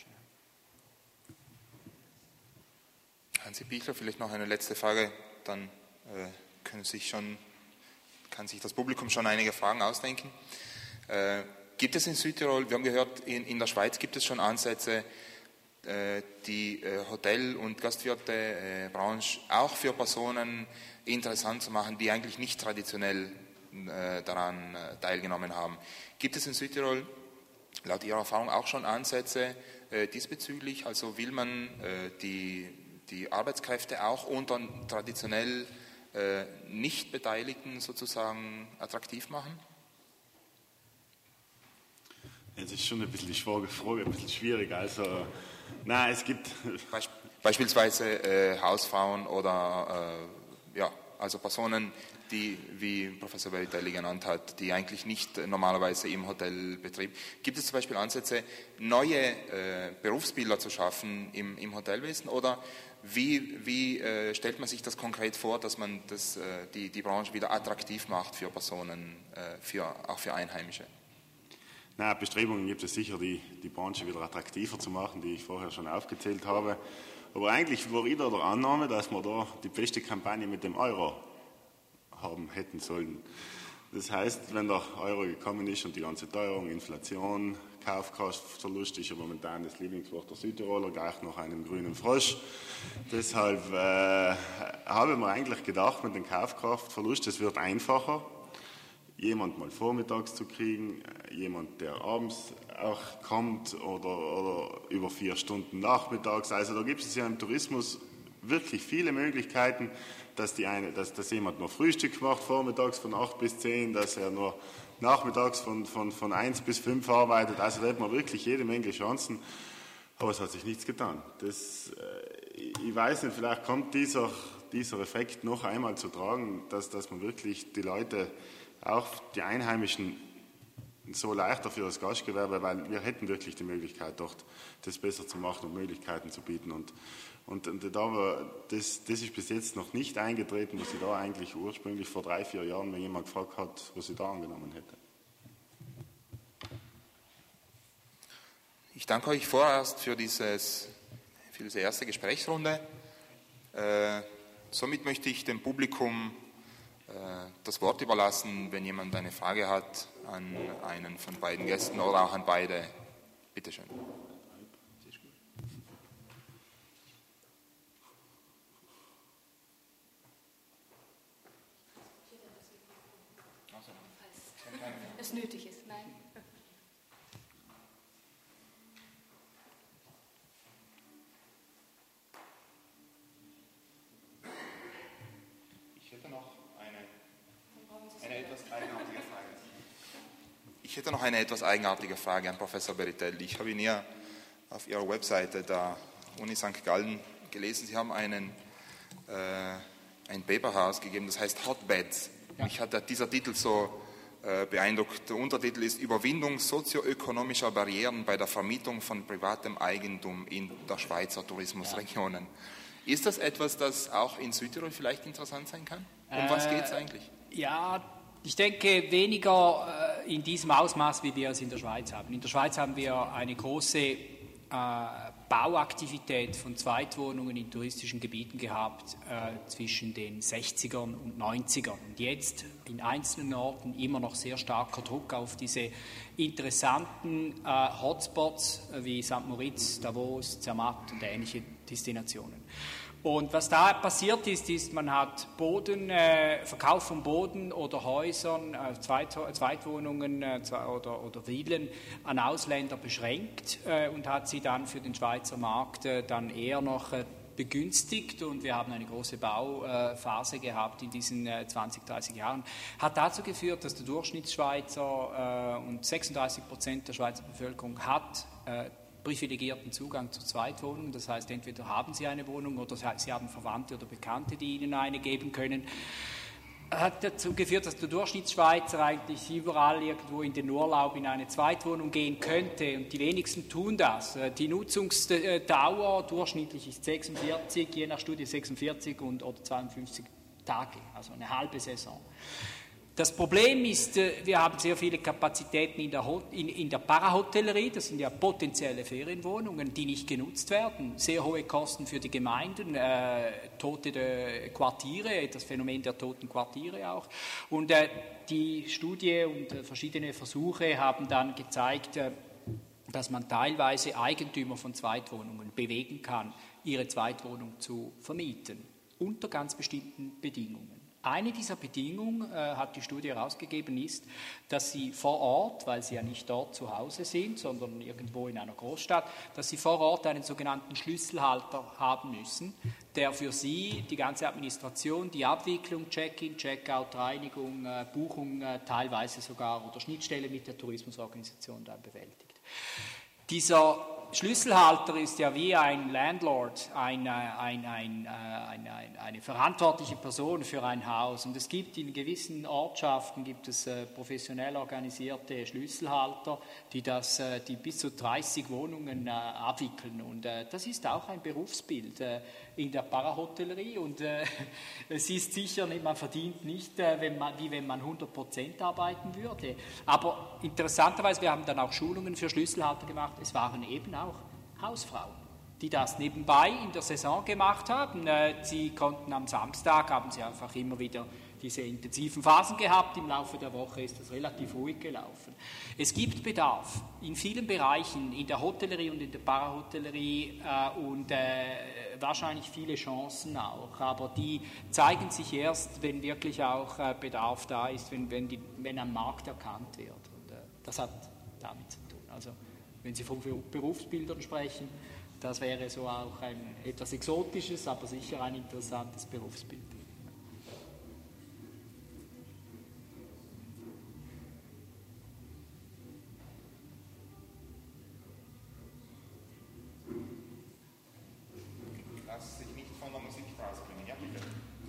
Hansi Pichler, vielleicht noch eine letzte Frage, dann kann sich das Publikum schon einige Fragen ausdenken. Gibt es in Südtirol, wir haben gehört, in der Schweiz gibt es schon Ansätze, die Hotel- und Gastwirtebranche auch für Personen interessant zu machen, die eigentlich nicht traditionell daran teilgenommen haben. Gibt es in Südtirol laut Ihrer Erfahrung auch schon Ansätze diesbezüglich? Also will man die Arbeitskräfte auch unter traditionell nicht Beteiligten sozusagen attraktiv machen? Es ist schon ein bisschen die Frage, ein bisschen schwierig. Also, nein, es gibt... Beispielsweise Hausfrauen oder also Personen, die, wie Professor Baldelli genannt hat, die eigentlich nicht normalerweise im Hotelbetrieb. Gibt es zum Beispiel Ansätze, neue Berufsbilder zu schaffen im Hotelwesen? Oder wie stellt man sich das konkret vor, dass man die Branche wieder attraktiv macht für Personen, auch für Einheimische? Na, Bestrebungen gibt es sicher, die Branche wieder attraktiver zu machen, die ich vorher schon aufgezählt habe. Aber eigentlich war ich da der Annahme, dass wir da die beste Kampagne mit dem Euro hätten sollen. Das heißt, wenn der Euro gekommen ist und die ganze Teuerung, Inflation, Kaufkraftverlust ist ja momentan das Lieblingswort der Südtiroler, gleich noch einem grünen Frosch. Deshalb habe mir eigentlich gedacht, mit dem Kaufkraftverlust, es wird einfacher, jemand mal vormittags zu kriegen, jemand, der abends auch kommt oder über 4 Stunden nachmittags. Also da gibt es ja im Tourismus wirklich viele Möglichkeiten, dass jemand nur Frühstück macht, vormittags von 8 bis 10, dass er nur nachmittags von 1 bis 5 arbeitet. Also da hat man wirklich jede Menge Chancen, aber es hat sich nichts getan. Ich weiß nicht, vielleicht kommt dieser Effekt noch einmal zu tragen, dass man wirklich die Leute, auch die Einheimischen, so leichter für das Gastgewerbe, weil wir hätten wirklich die Möglichkeit, dort das besser zu machen und Möglichkeiten zu bieten. Und das ist bis jetzt noch nicht eingetreten, was ich da eigentlich ursprünglich vor 3, 4 Jahren, wenn jemand gefragt hat, was ich da angenommen hätte. Ich danke euch vorerst für diese erste Gesprächsrunde. Somit möchte ich dem Publikum das Wort überlassen, wenn jemand eine Frage hat an einen von beiden Gästen oder auch an beide. Bitte schön. Es nötig ist, nein. Ich hätte noch eine etwas eigenartige Frage an Professor Beritelli. Ich habe ihn ja auf Ihrer Webseite der Uni St. Gallen gelesen. Sie haben ein Paper herausgegeben, das heißt Hotbeds. Ja. Mich hat dieser Titel so beeindruckt. Der Untertitel ist Überwindung sozioökonomischer Barrieren bei der Vermietung von privatem Eigentum in der Schweizer Tourismusregionen. Ja. Ist das etwas, das auch in Südtirol vielleicht interessant sein kann? Um was geht es eigentlich? Ja, ich denke weniger in diesem Ausmaß, wie wir es in der Schweiz haben. In der Schweiz haben wir eine große Bauaktivität von Zweitwohnungen in touristischen Gebieten gehabt zwischen den 60ern und 90ern. Und jetzt in einzelnen Orten immer noch sehr starker Druck auf diese interessanten Hotspots wie St. Moritz, Davos, Zermatt und ähnliche Destinationen. Und was da passiert ist, man hat Verkauf von Boden oder Häusern, Zweitwohnungen oder Villen an Ausländer beschränkt und hat sie dann für den Schweizer Markt dann eher noch begünstigt. Und wir haben eine große Bauphase gehabt in diesen 20, 30 Jahren. Hat dazu geführt, dass der Durchschnittsschweizer und 36% der Schweizer Bevölkerung hat privilegierten Zugang zu Zweitwohnungen. Das heißt, entweder haben Sie eine Wohnung oder Sie haben Verwandte oder Bekannte, die Ihnen eine geben können. Hat dazu geführt, dass der Durchschnittsschweizer eigentlich überall irgendwo in den Urlaub in eine Zweitwohnung gehen könnte und die wenigsten tun das. Die Nutzungsdauer durchschnittlich ist 46, je nach Studie 46 oder 52 Tage, also eine halbe Saison. Das Problem ist, wir haben sehr viele Kapazitäten in der Parahotellerie, das sind ja potenzielle Ferienwohnungen, die nicht genutzt werden, sehr hohe Kosten für die Gemeinden, tote Quartiere, das Phänomen der toten Quartiere auch. Und die Studie und verschiedene Versuche haben dann gezeigt, dass man teilweise Eigentümer von Zweitwohnungen bewegen kann, ihre Zweitwohnung zu vermieten, unter ganz bestimmten Bedingungen. Eine dieser Bedingungen, hat die Studie herausgegeben, ist, dass Sie vor Ort, weil Sie ja nicht dort zu Hause sind, sondern irgendwo in einer Großstadt, dass Sie vor Ort einen sogenannten Schlüsselhalter haben müssen, der für Sie die ganze Administration, die Abwicklung, Check-in, Check-out, Reinigung, Buchung teilweise sogar oder Schnittstelle mit der Tourismusorganisation dann bewältigt. Dieser Schlüsselhalter ist ja wie ein Landlord, eine verantwortliche Person für ein Haus. Und es gibt in gewissen Ortschaften professionell organisierte Schlüsselhalter, die bis zu 30 Wohnungen abwickeln. Und das ist auch ein Berufsbild in der Parahotellerie. Und es ist sicher nicht, man verdient nicht, wie wenn man 100% arbeiten würde. Aber interessanterweise, wir haben dann auch Schulungen für Schlüsselhalter gemacht. Es waren eben auch Hausfrauen, die das nebenbei in der Saison gemacht haben. Sie konnten am Samstag, haben sie einfach immer wieder diese intensiven Phasen gehabt. Im Laufe der Woche ist das relativ ruhig gelaufen. Es gibt Bedarf in vielen Bereichen, in der Hotellerie und in der Parahotellerie und wahrscheinlich viele Chancen auch. Aber die zeigen sich erst, wenn wirklich auch Bedarf da ist, wenn ein Markt erkannt wird. Und das hat damit zu tun. Also wenn Sie von Berufsbildern sprechen, das wäre so auch ein etwas exotisches, aber sicher ein interessantes Berufsbild. Lass sich nicht von der Musik rausbringen, ja bitte.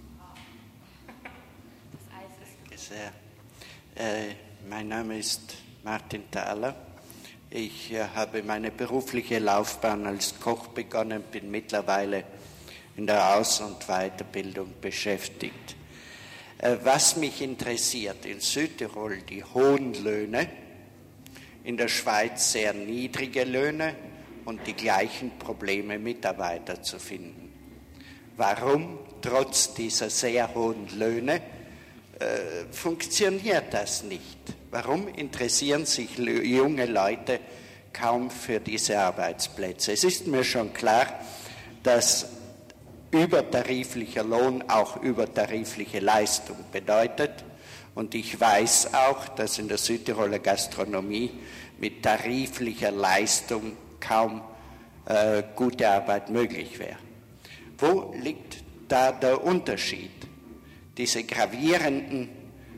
Das Eis ist. Mein Name ist Martin Thaler. Ich habe meine berufliche Laufbahn als Koch begonnen, bin mittlerweile in der Aus- und Weiterbildung beschäftigt. Was mich interessiert in Südtirol, die hohen Löhne, in der Schweiz sehr niedrige Löhne und die gleichen Probleme, Mitarbeiter zu finden. Warum, trotz dieser sehr hohen Löhne, funktioniert das nicht? Warum interessieren sich junge Leute kaum für diese Arbeitsplätze? Es ist mir schon klar, dass übertariflicher Lohn auch übertarifliche Leistung bedeutet. Und ich weiß auch, dass in der Südtiroler Gastronomie mit tariflicher Leistung kaum gute Arbeit möglich wäre. Wo liegt da der Unterschied? Diese gravierenden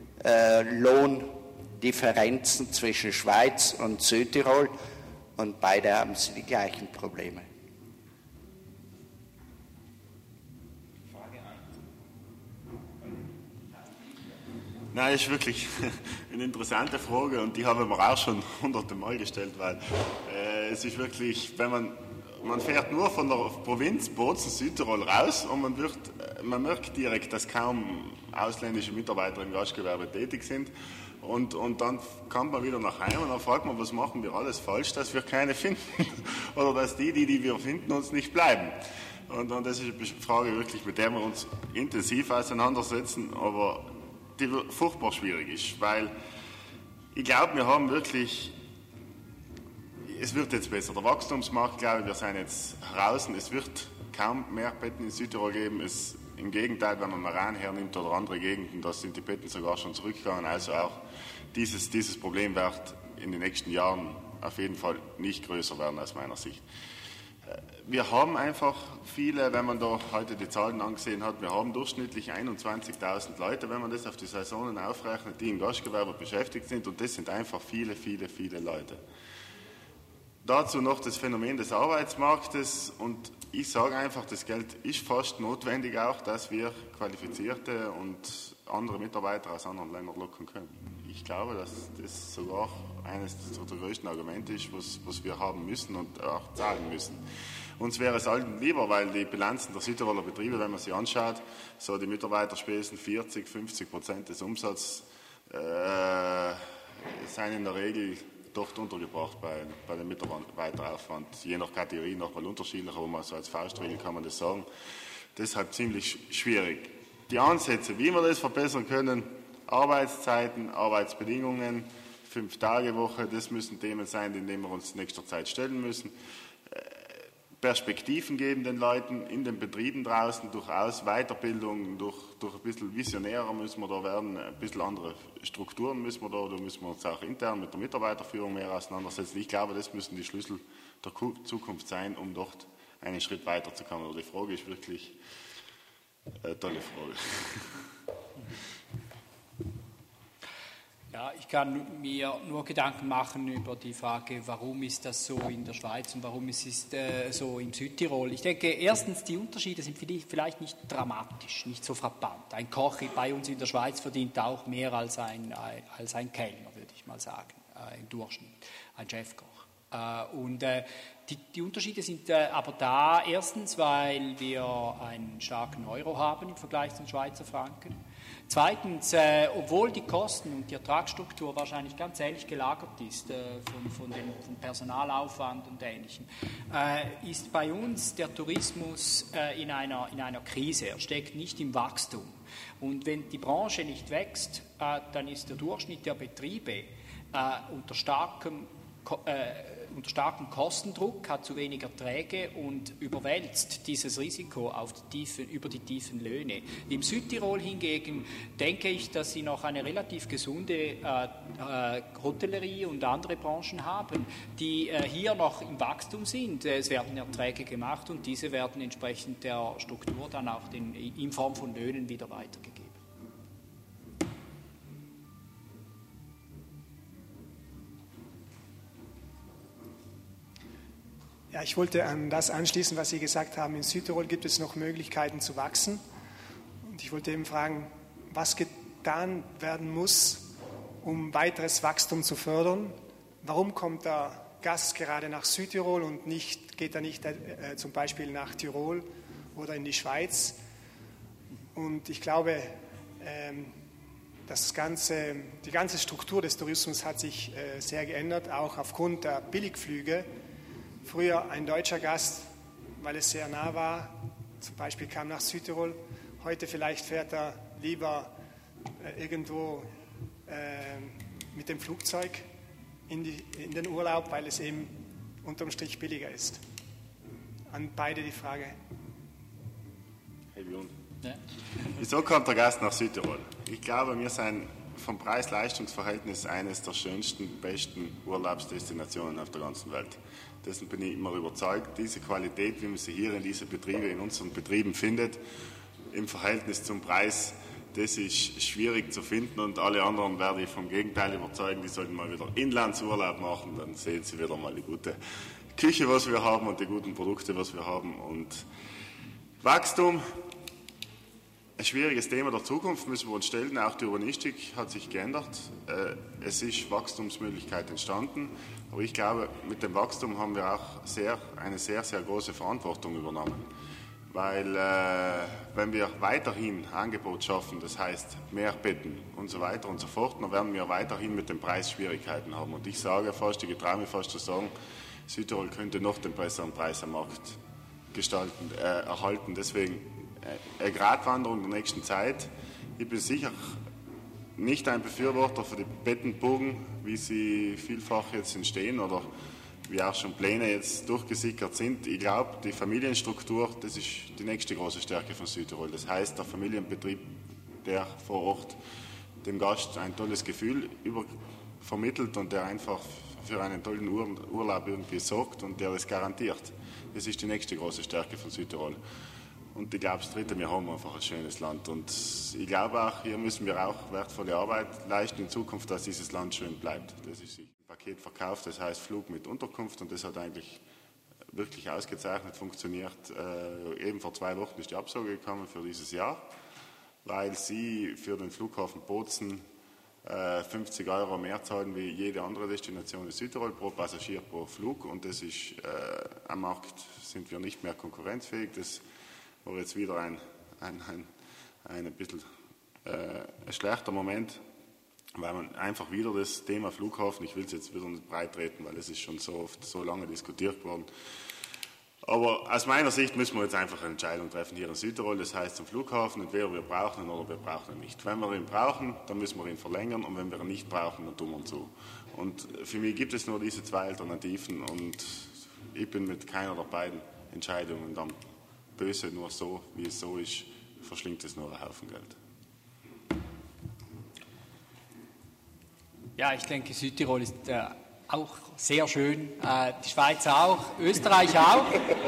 Lohndifferenzen zwischen Schweiz und Südtirol, und beide haben sie die gleichen Probleme. Nein, ist wirklich eine interessante Frage und die haben wir auch schon hunderte Mal gestellt, weil es ist wirklich, wenn man fährt nur von der Provinz Bozen, Südtirol raus und man merkt direkt, dass kaum ausländische Mitarbeiter im Gastgewerbe tätig sind und dann kommt man wieder nach Hause und dann fragt man, was machen wir alles falsch, dass wir keine finden oder dass die wir finden, uns nicht bleiben. Und das ist eine Frage wirklich, mit der wir uns intensiv auseinandersetzen, aber die furchtbar schwierig ist, weil ich glaube, wir haben wirklich, es wird jetzt besser. Der Wachstumsmarkt, glaube ich, wir sind jetzt draußen, es wird kaum mehr Betten in Südtirol geben. Im Gegenteil, wenn man Maran hernimmt oder andere Gegenden, da sind die Betten sogar schon zurückgegangen. Also auch dieses Problem wird in den nächsten Jahren auf jeden Fall nicht größer werden aus meiner Sicht. Wir haben einfach viele, wenn man da heute die Zahlen angesehen hat, wir haben durchschnittlich 21.000 Leute, wenn man das auf die Saisonen aufrechnet, die im Gastgewerbe beschäftigt sind, und das sind einfach viele, viele, viele Leute. Dazu noch das Phänomen des Arbeitsmarktes, und ich sage einfach, das Geld ist fast notwendig auch, dass wir qualifizierte und andere Mitarbeiter aus anderen Ländern locken können. Ich glaube, dass das sogar eines der größten Argumente ist, was wir haben müssen und auch zahlen müssen. Uns wäre es allen lieber, weil die Bilanzen der Südtiroler Betriebe, wenn man sie anschaut, so die Mitarbeiterspesen 40-50% des Umsatzes sind in der Regel dort untergebracht bei dem Mitarbeiteraufwand. Je nach Kategorie nochmal unterschiedlicher, wo man so als Faustregel kann man das sagen. Deshalb ziemlich schwierig. Die Ansätze, wie wir das verbessern können, Arbeitszeiten, Arbeitsbedingungen, 5-Tage-Woche, das müssen Themen sein, denen wir uns in nächster Zeit stellen müssen. Perspektiven geben den Leuten in den Betrieben draußen, durchaus Weiterbildung, durch ein bisschen visionärer müssen wir da werden, ein bisschen andere Strukturen müssen wir da müssen wir uns auch intern mit der Mitarbeiterführung mehr auseinandersetzen. Ich glaube, das müssen die Schlüssel der Zukunft sein, um dort einen Schritt weiterzukommen. Aber die Frage ist wirklich eine tolle Frage. Ja, ich kann mir nur Gedanken machen über die Frage, warum ist das so in der Schweiz und warum ist es so in Südtirol. Ich denke, erstens, die Unterschiede sind vielleicht nicht dramatisch, nicht so frappant. Ein Koch bei uns in der Schweiz verdient auch mehr als ein Kellner, würde ich mal sagen, im Durchschnitt, ein Chefkoch. Und die Unterschiede sind aber da, erstens, weil wir einen starken Euro haben im Vergleich zum Schweizer Franken. Zweitens, obwohl die Kosten und die Ertragsstruktur wahrscheinlich ganz ähnlich gelagert ist vom Personalaufwand und Ähnlichem, ist bei uns der Tourismus in einer Krise. Er steckt nicht im Wachstum. Und wenn die Branche nicht wächst, dann ist der Durchschnitt der Betriebe unter starkem Kostendruck, hat zu wenig Erträge und überwälzt dieses Risiko über die tiefen Löhne. Im Südtirol hingegen denke ich, dass sie noch eine relativ gesunde Hotellerie und andere Branchen haben, die hier noch im Wachstum sind. Es werden Erträge gemacht und diese werden entsprechend der Struktur dann auch in Form von Löhnen wieder weitergegeben. Ja, ich wollte an das anschließen, was Sie gesagt haben. In Südtirol gibt es noch Möglichkeiten zu wachsen. Und ich wollte eben fragen, was getan werden muss, um weiteres Wachstum zu fördern. Warum kommt der Gast gerade nach Südtirol und geht er nicht zum Beispiel nach Tirol oder in die Schweiz? Und ich glaube, die ganze Struktur des Tourismus hat sich sehr geändert, auch aufgrund der Billigflüge. Früher ein deutscher Gast, weil es sehr nah war, zum Beispiel kam nach Südtirol. Heute vielleicht fährt er lieber irgendwo mit dem Flugzeug in den Urlaub, weil es eben unterm Strich billiger ist. An beide die Frage. Hey Björn. Ja. Wieso kommt der Gast nach Südtirol? Ich glaube, wir sind vom Preis-Leistungs-Verhältnis eines der schönsten, besten Urlaubsdestinationen auf der ganzen Welt. Dessen bin ich immer überzeugt. Diese Qualität, wie man sie hier in unseren Betrieben findet, im Verhältnis zum Preis, das ist schwierig zu finden, und alle anderen werde ich vom Gegenteil überzeugen, die sollten mal wieder Inlandsurlaub machen, dann sehen sie wieder mal die gute Küche, was wir haben, und die guten Produkte, was wir haben. Und Wachstum, ein schwieriges Thema der Zukunft, müssen wir uns stellen. Auch die Urbanistik hat sich geändert. Es ist Wachstumsmöglichkeit entstanden. Aber ich glaube, mit dem Wachstum haben wir auch eine sehr, sehr große Verantwortung übernommen. Weil wenn wir weiterhin Angebot schaffen, das heißt mehr Betten und so weiter und so fort, dann werden wir weiterhin mit den Preis Schwierigkeiten haben. Und ich sage fast, ich getraue mich fast zu sagen, Südtirol könnte noch den besseren Preis am Markt erhalten. Deswegen eine Gratwanderung der nächsten Zeit. Ich bin sicher nicht ein Befürworter für die Bettenbogen, wie sie vielfach jetzt entstehen oder wie auch schon Pläne jetzt durchgesickert sind. Ich glaube, die Familienstruktur, das ist die nächste große Stärke von Südtirol. Das heißt, der Familienbetrieb, der vor Ort dem Gast ein tolles Gefühl vermittelt und der einfach für einen tollen Urlaub irgendwie sorgt und der das garantiert. Das ist die nächste große Stärke von Südtirol. Und ich glaube, das Dritte, wir haben einfach ein schönes Land. Und ich glaube auch, hier müssen wir auch wertvolle Arbeit leisten in Zukunft, dass dieses Land schön bleibt. Das ist ein Paket verkauft, das heißt Flug mit Unterkunft, und das hat eigentlich wirklich ausgezeichnet funktioniert. Eben vor 2 Wochen ist die Absage gekommen für dieses Jahr, weil sie für den Flughafen Bozen 50 € mehr zahlen wie jede andere Destination in Südtirol pro Passagier pro Flug, und das ist am Markt sind wir nicht mehr konkurrenzfähig. Das war jetzt wieder ein bisschen ein schlechter Moment, weil man einfach wieder das Thema Flughafen, ich will es jetzt wieder nicht breit treten, weil es ist schon so oft, so lange diskutiert worden. Aber aus meiner Sicht müssen wir jetzt einfach eine Entscheidung treffen hier in Südtirol. Das heißt zum Flughafen, entweder wir brauchen ihn oder wir brauchen ihn nicht. Wenn wir ihn brauchen, dann müssen wir ihn verlängern, und wenn wir ihn nicht brauchen, dann tun wir ihn zu. Und für mich gibt es nur diese 2 Alternativen, und ich bin mit keiner der beiden Entscheidungen dann böse. Nur so, wie es so ist, verschlingt es nur einen Haufen Geld. Ja, ich denke, Südtirol ist auch sehr schön, die Schweiz auch, Österreich auch.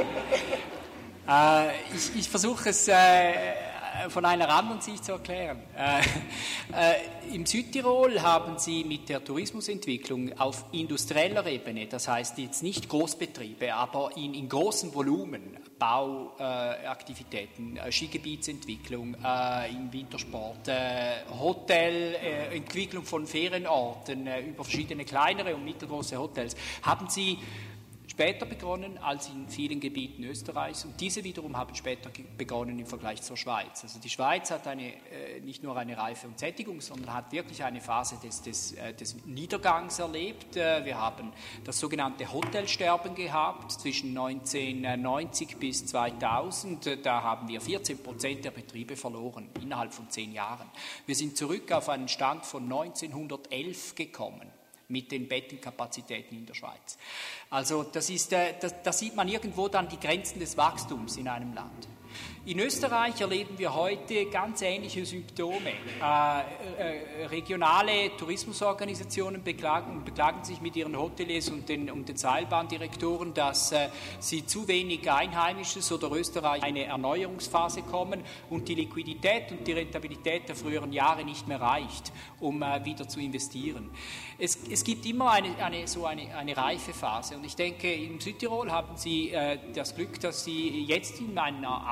Ich versuche es von einer anderen Sicht zu erklären. Im Südtirol haben Sie mit der Tourismusentwicklung auf industrieller Ebene, das heißt jetzt nicht Großbetriebe, aber in großem Volumen, Bauaktivitäten, Skigebietsentwicklung, im Wintersport, Hotel, Entwicklung von Ferienorten über verschiedene kleinere und mittelgroße Hotels, haben Sie später begonnen als in vielen Gebieten Österreichs, und diese wiederum haben später begonnen im Vergleich zur Schweiz. Also die Schweiz hat nicht nur eine Reife und Sättigung, sondern hat wirklich eine Phase des Niedergangs erlebt. Wir haben das sogenannte Hotelsterben gehabt zwischen 1990 bis 2000. Da haben wir 14% der Betriebe verloren innerhalb von 10 Jahren. Wir sind zurück auf einen Stand von 1911 gekommen mit den Bettenkapazitäten in der Schweiz. Also da sieht man irgendwo dann die Grenzen des Wachstums in einem Land. In Österreich erleben wir heute ganz ähnliche Symptome. Regionale Tourismusorganisationen beklagen sich mit ihren Hoteliers und den Seilbahndirektoren, dass sie zu wenig Einheimisches oder Österreich eine Erneuerungsphase kommen und die Liquidität und die Rentabilität der früheren Jahre nicht mehr reicht, um wieder zu investieren. Es gibt immer eine Reifephase, und ich denke, in Südtirol haben Sie das Glück, dass Sie jetzt in einer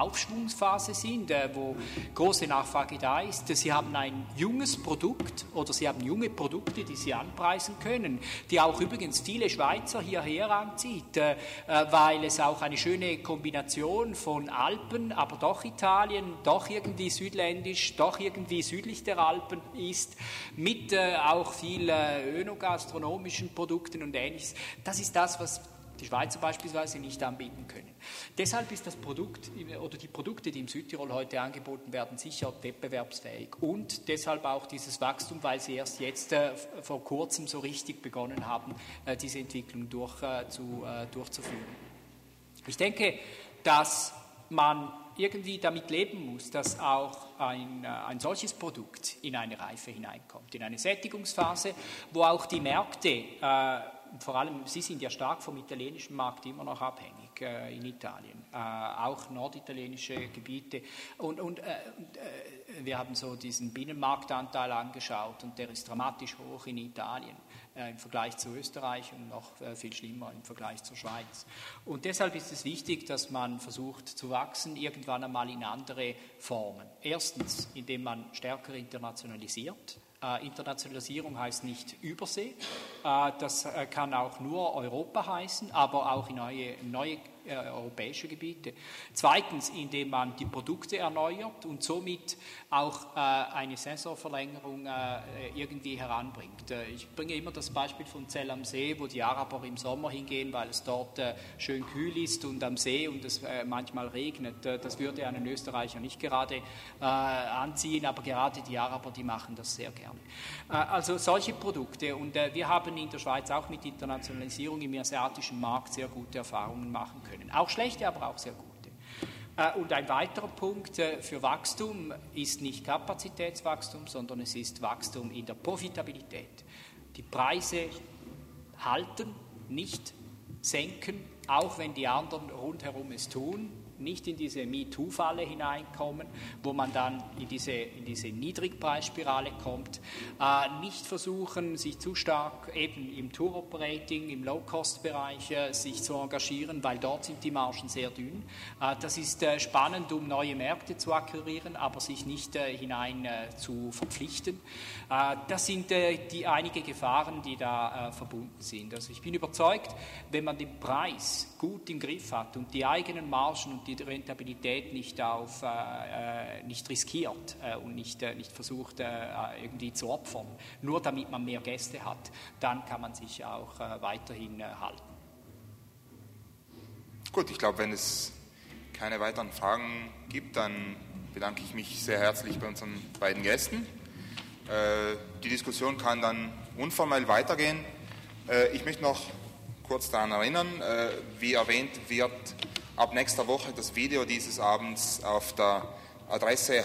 Aufschwungsphase sind, wo große Nachfrage da ist. Sie haben ein junges Produkt oder sie haben junge Produkte, die sie anpreisen können, die auch übrigens viele Schweizer hierher anzieht, weil es auch eine schöne Kombination von Alpen, aber doch Italien, doch irgendwie südländisch, doch irgendwie südlich der Alpen ist, mit auch viel önogastronomischen Produkten und Ähnliches. Das ist das, was die Schweizer beispielsweise nicht anbieten können. Deshalb ist das Produkt oder die Produkte, die im Südtirol heute angeboten werden, sicher wettbewerbsfähig und deshalb auch dieses Wachstum, weil sie erst jetzt vor kurzem so richtig begonnen haben, diese Entwicklung durchzuführen. Ich denke, dass man irgendwie damit leben muss, dass auch ein solches Produkt in eine Reife hineinkommt, in eine Sättigungsphase, wo auch die Märkte, vor allem Sie sind ja stark vom italienischen Markt immer noch abhängig in Italien, auch norditalienische Gebiete und wir haben so diesen Binnenmarktanteil angeschaut und der ist dramatisch hoch in Italien im Vergleich zu Österreich und noch viel schlimmer im Vergleich zur Schweiz. Und deshalb ist es wichtig, dass man versucht zu wachsen, irgendwann einmal in andere Formen. Erstens, indem man stärker internationalisiert. Internationalisierung heißt nicht Übersee, das kann auch nur Europa heißen, aber auch in neue europäische Gebiete. Zweitens, indem man die Produkte erneuert und somit auch eine Saisonverlängerung irgendwie heranbringt. Ich bringe immer das Beispiel von Zell am See, wo die Araber im Sommer hingehen, weil es dort schön kühl ist und am See und es manchmal regnet. Das würde einen Österreicher nicht gerade anziehen, aber gerade die Araber, die machen das sehr gerne. Also solche Produkte und wir haben in der Schweiz auch mit Internationalisierung im asiatischen Markt sehr gute Erfahrungen machen können. Auch schlechte, aber auch sehr gute. Und ein weiterer Punkt für Wachstum ist nicht Kapazitätswachstum, sondern es ist Wachstum in der Profitabilität. Die Preise halten, nicht senken, auch wenn die anderen rundherum es tun, nicht in diese MeToo-Falle hineinkommen, wo man dann in diese Niedrigpreisspirale kommt, nicht versuchen, sich zu stark eben im Tour-Operating, im Low-Cost-Bereich sich zu engagieren, weil dort sind die Margen sehr dünn. Das ist spannend, um neue Märkte zu akquirieren, aber sich nicht hinein zu verpflichten. Das sind einige Gefahren, die da verbunden sind. Also ich bin überzeugt, wenn man den Preis gut im Griff hat und die eigenen Margen und die Rentabilität nicht riskiert und nicht versucht irgendwie zu opfern, nur damit man mehr Gäste hat, dann kann man sich auch weiterhin halten. Gut, ich glaube, wenn es keine weiteren Fragen gibt, dann bedanke ich mich sehr herzlich bei unseren beiden Gästen. Die Diskussion kann dann unformell weitergehen. Ich möchte noch kurz daran erinnern, wie erwähnt wird ab nächster Woche das Video dieses Abends auf der Adresse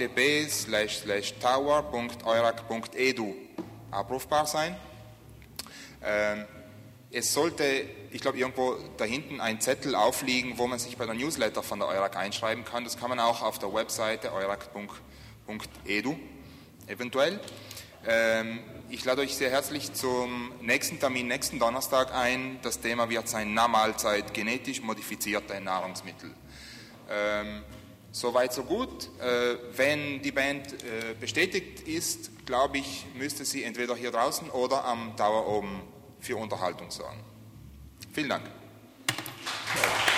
http://tower.eurac.edu abrufbar sein. Es sollte, ich glaube, irgendwo da hinten ein Zettel aufliegen, wo man sich bei der Newsletter von der EURAC einschreiben kann. Das kann man auch auf der Webseite eurac.edu eventuell. Ich lade euch sehr herzlich zum nächsten Termin, nächsten Donnerstag ein. Das Thema wird sein Nachmahlzeit genetisch modifizierte Nahrungsmittel. Soweit, so gut. Wenn die Band bestätigt ist, glaube ich, müsste sie entweder hier draußen oder am Tower oben für Unterhaltung sorgen. Vielen Dank.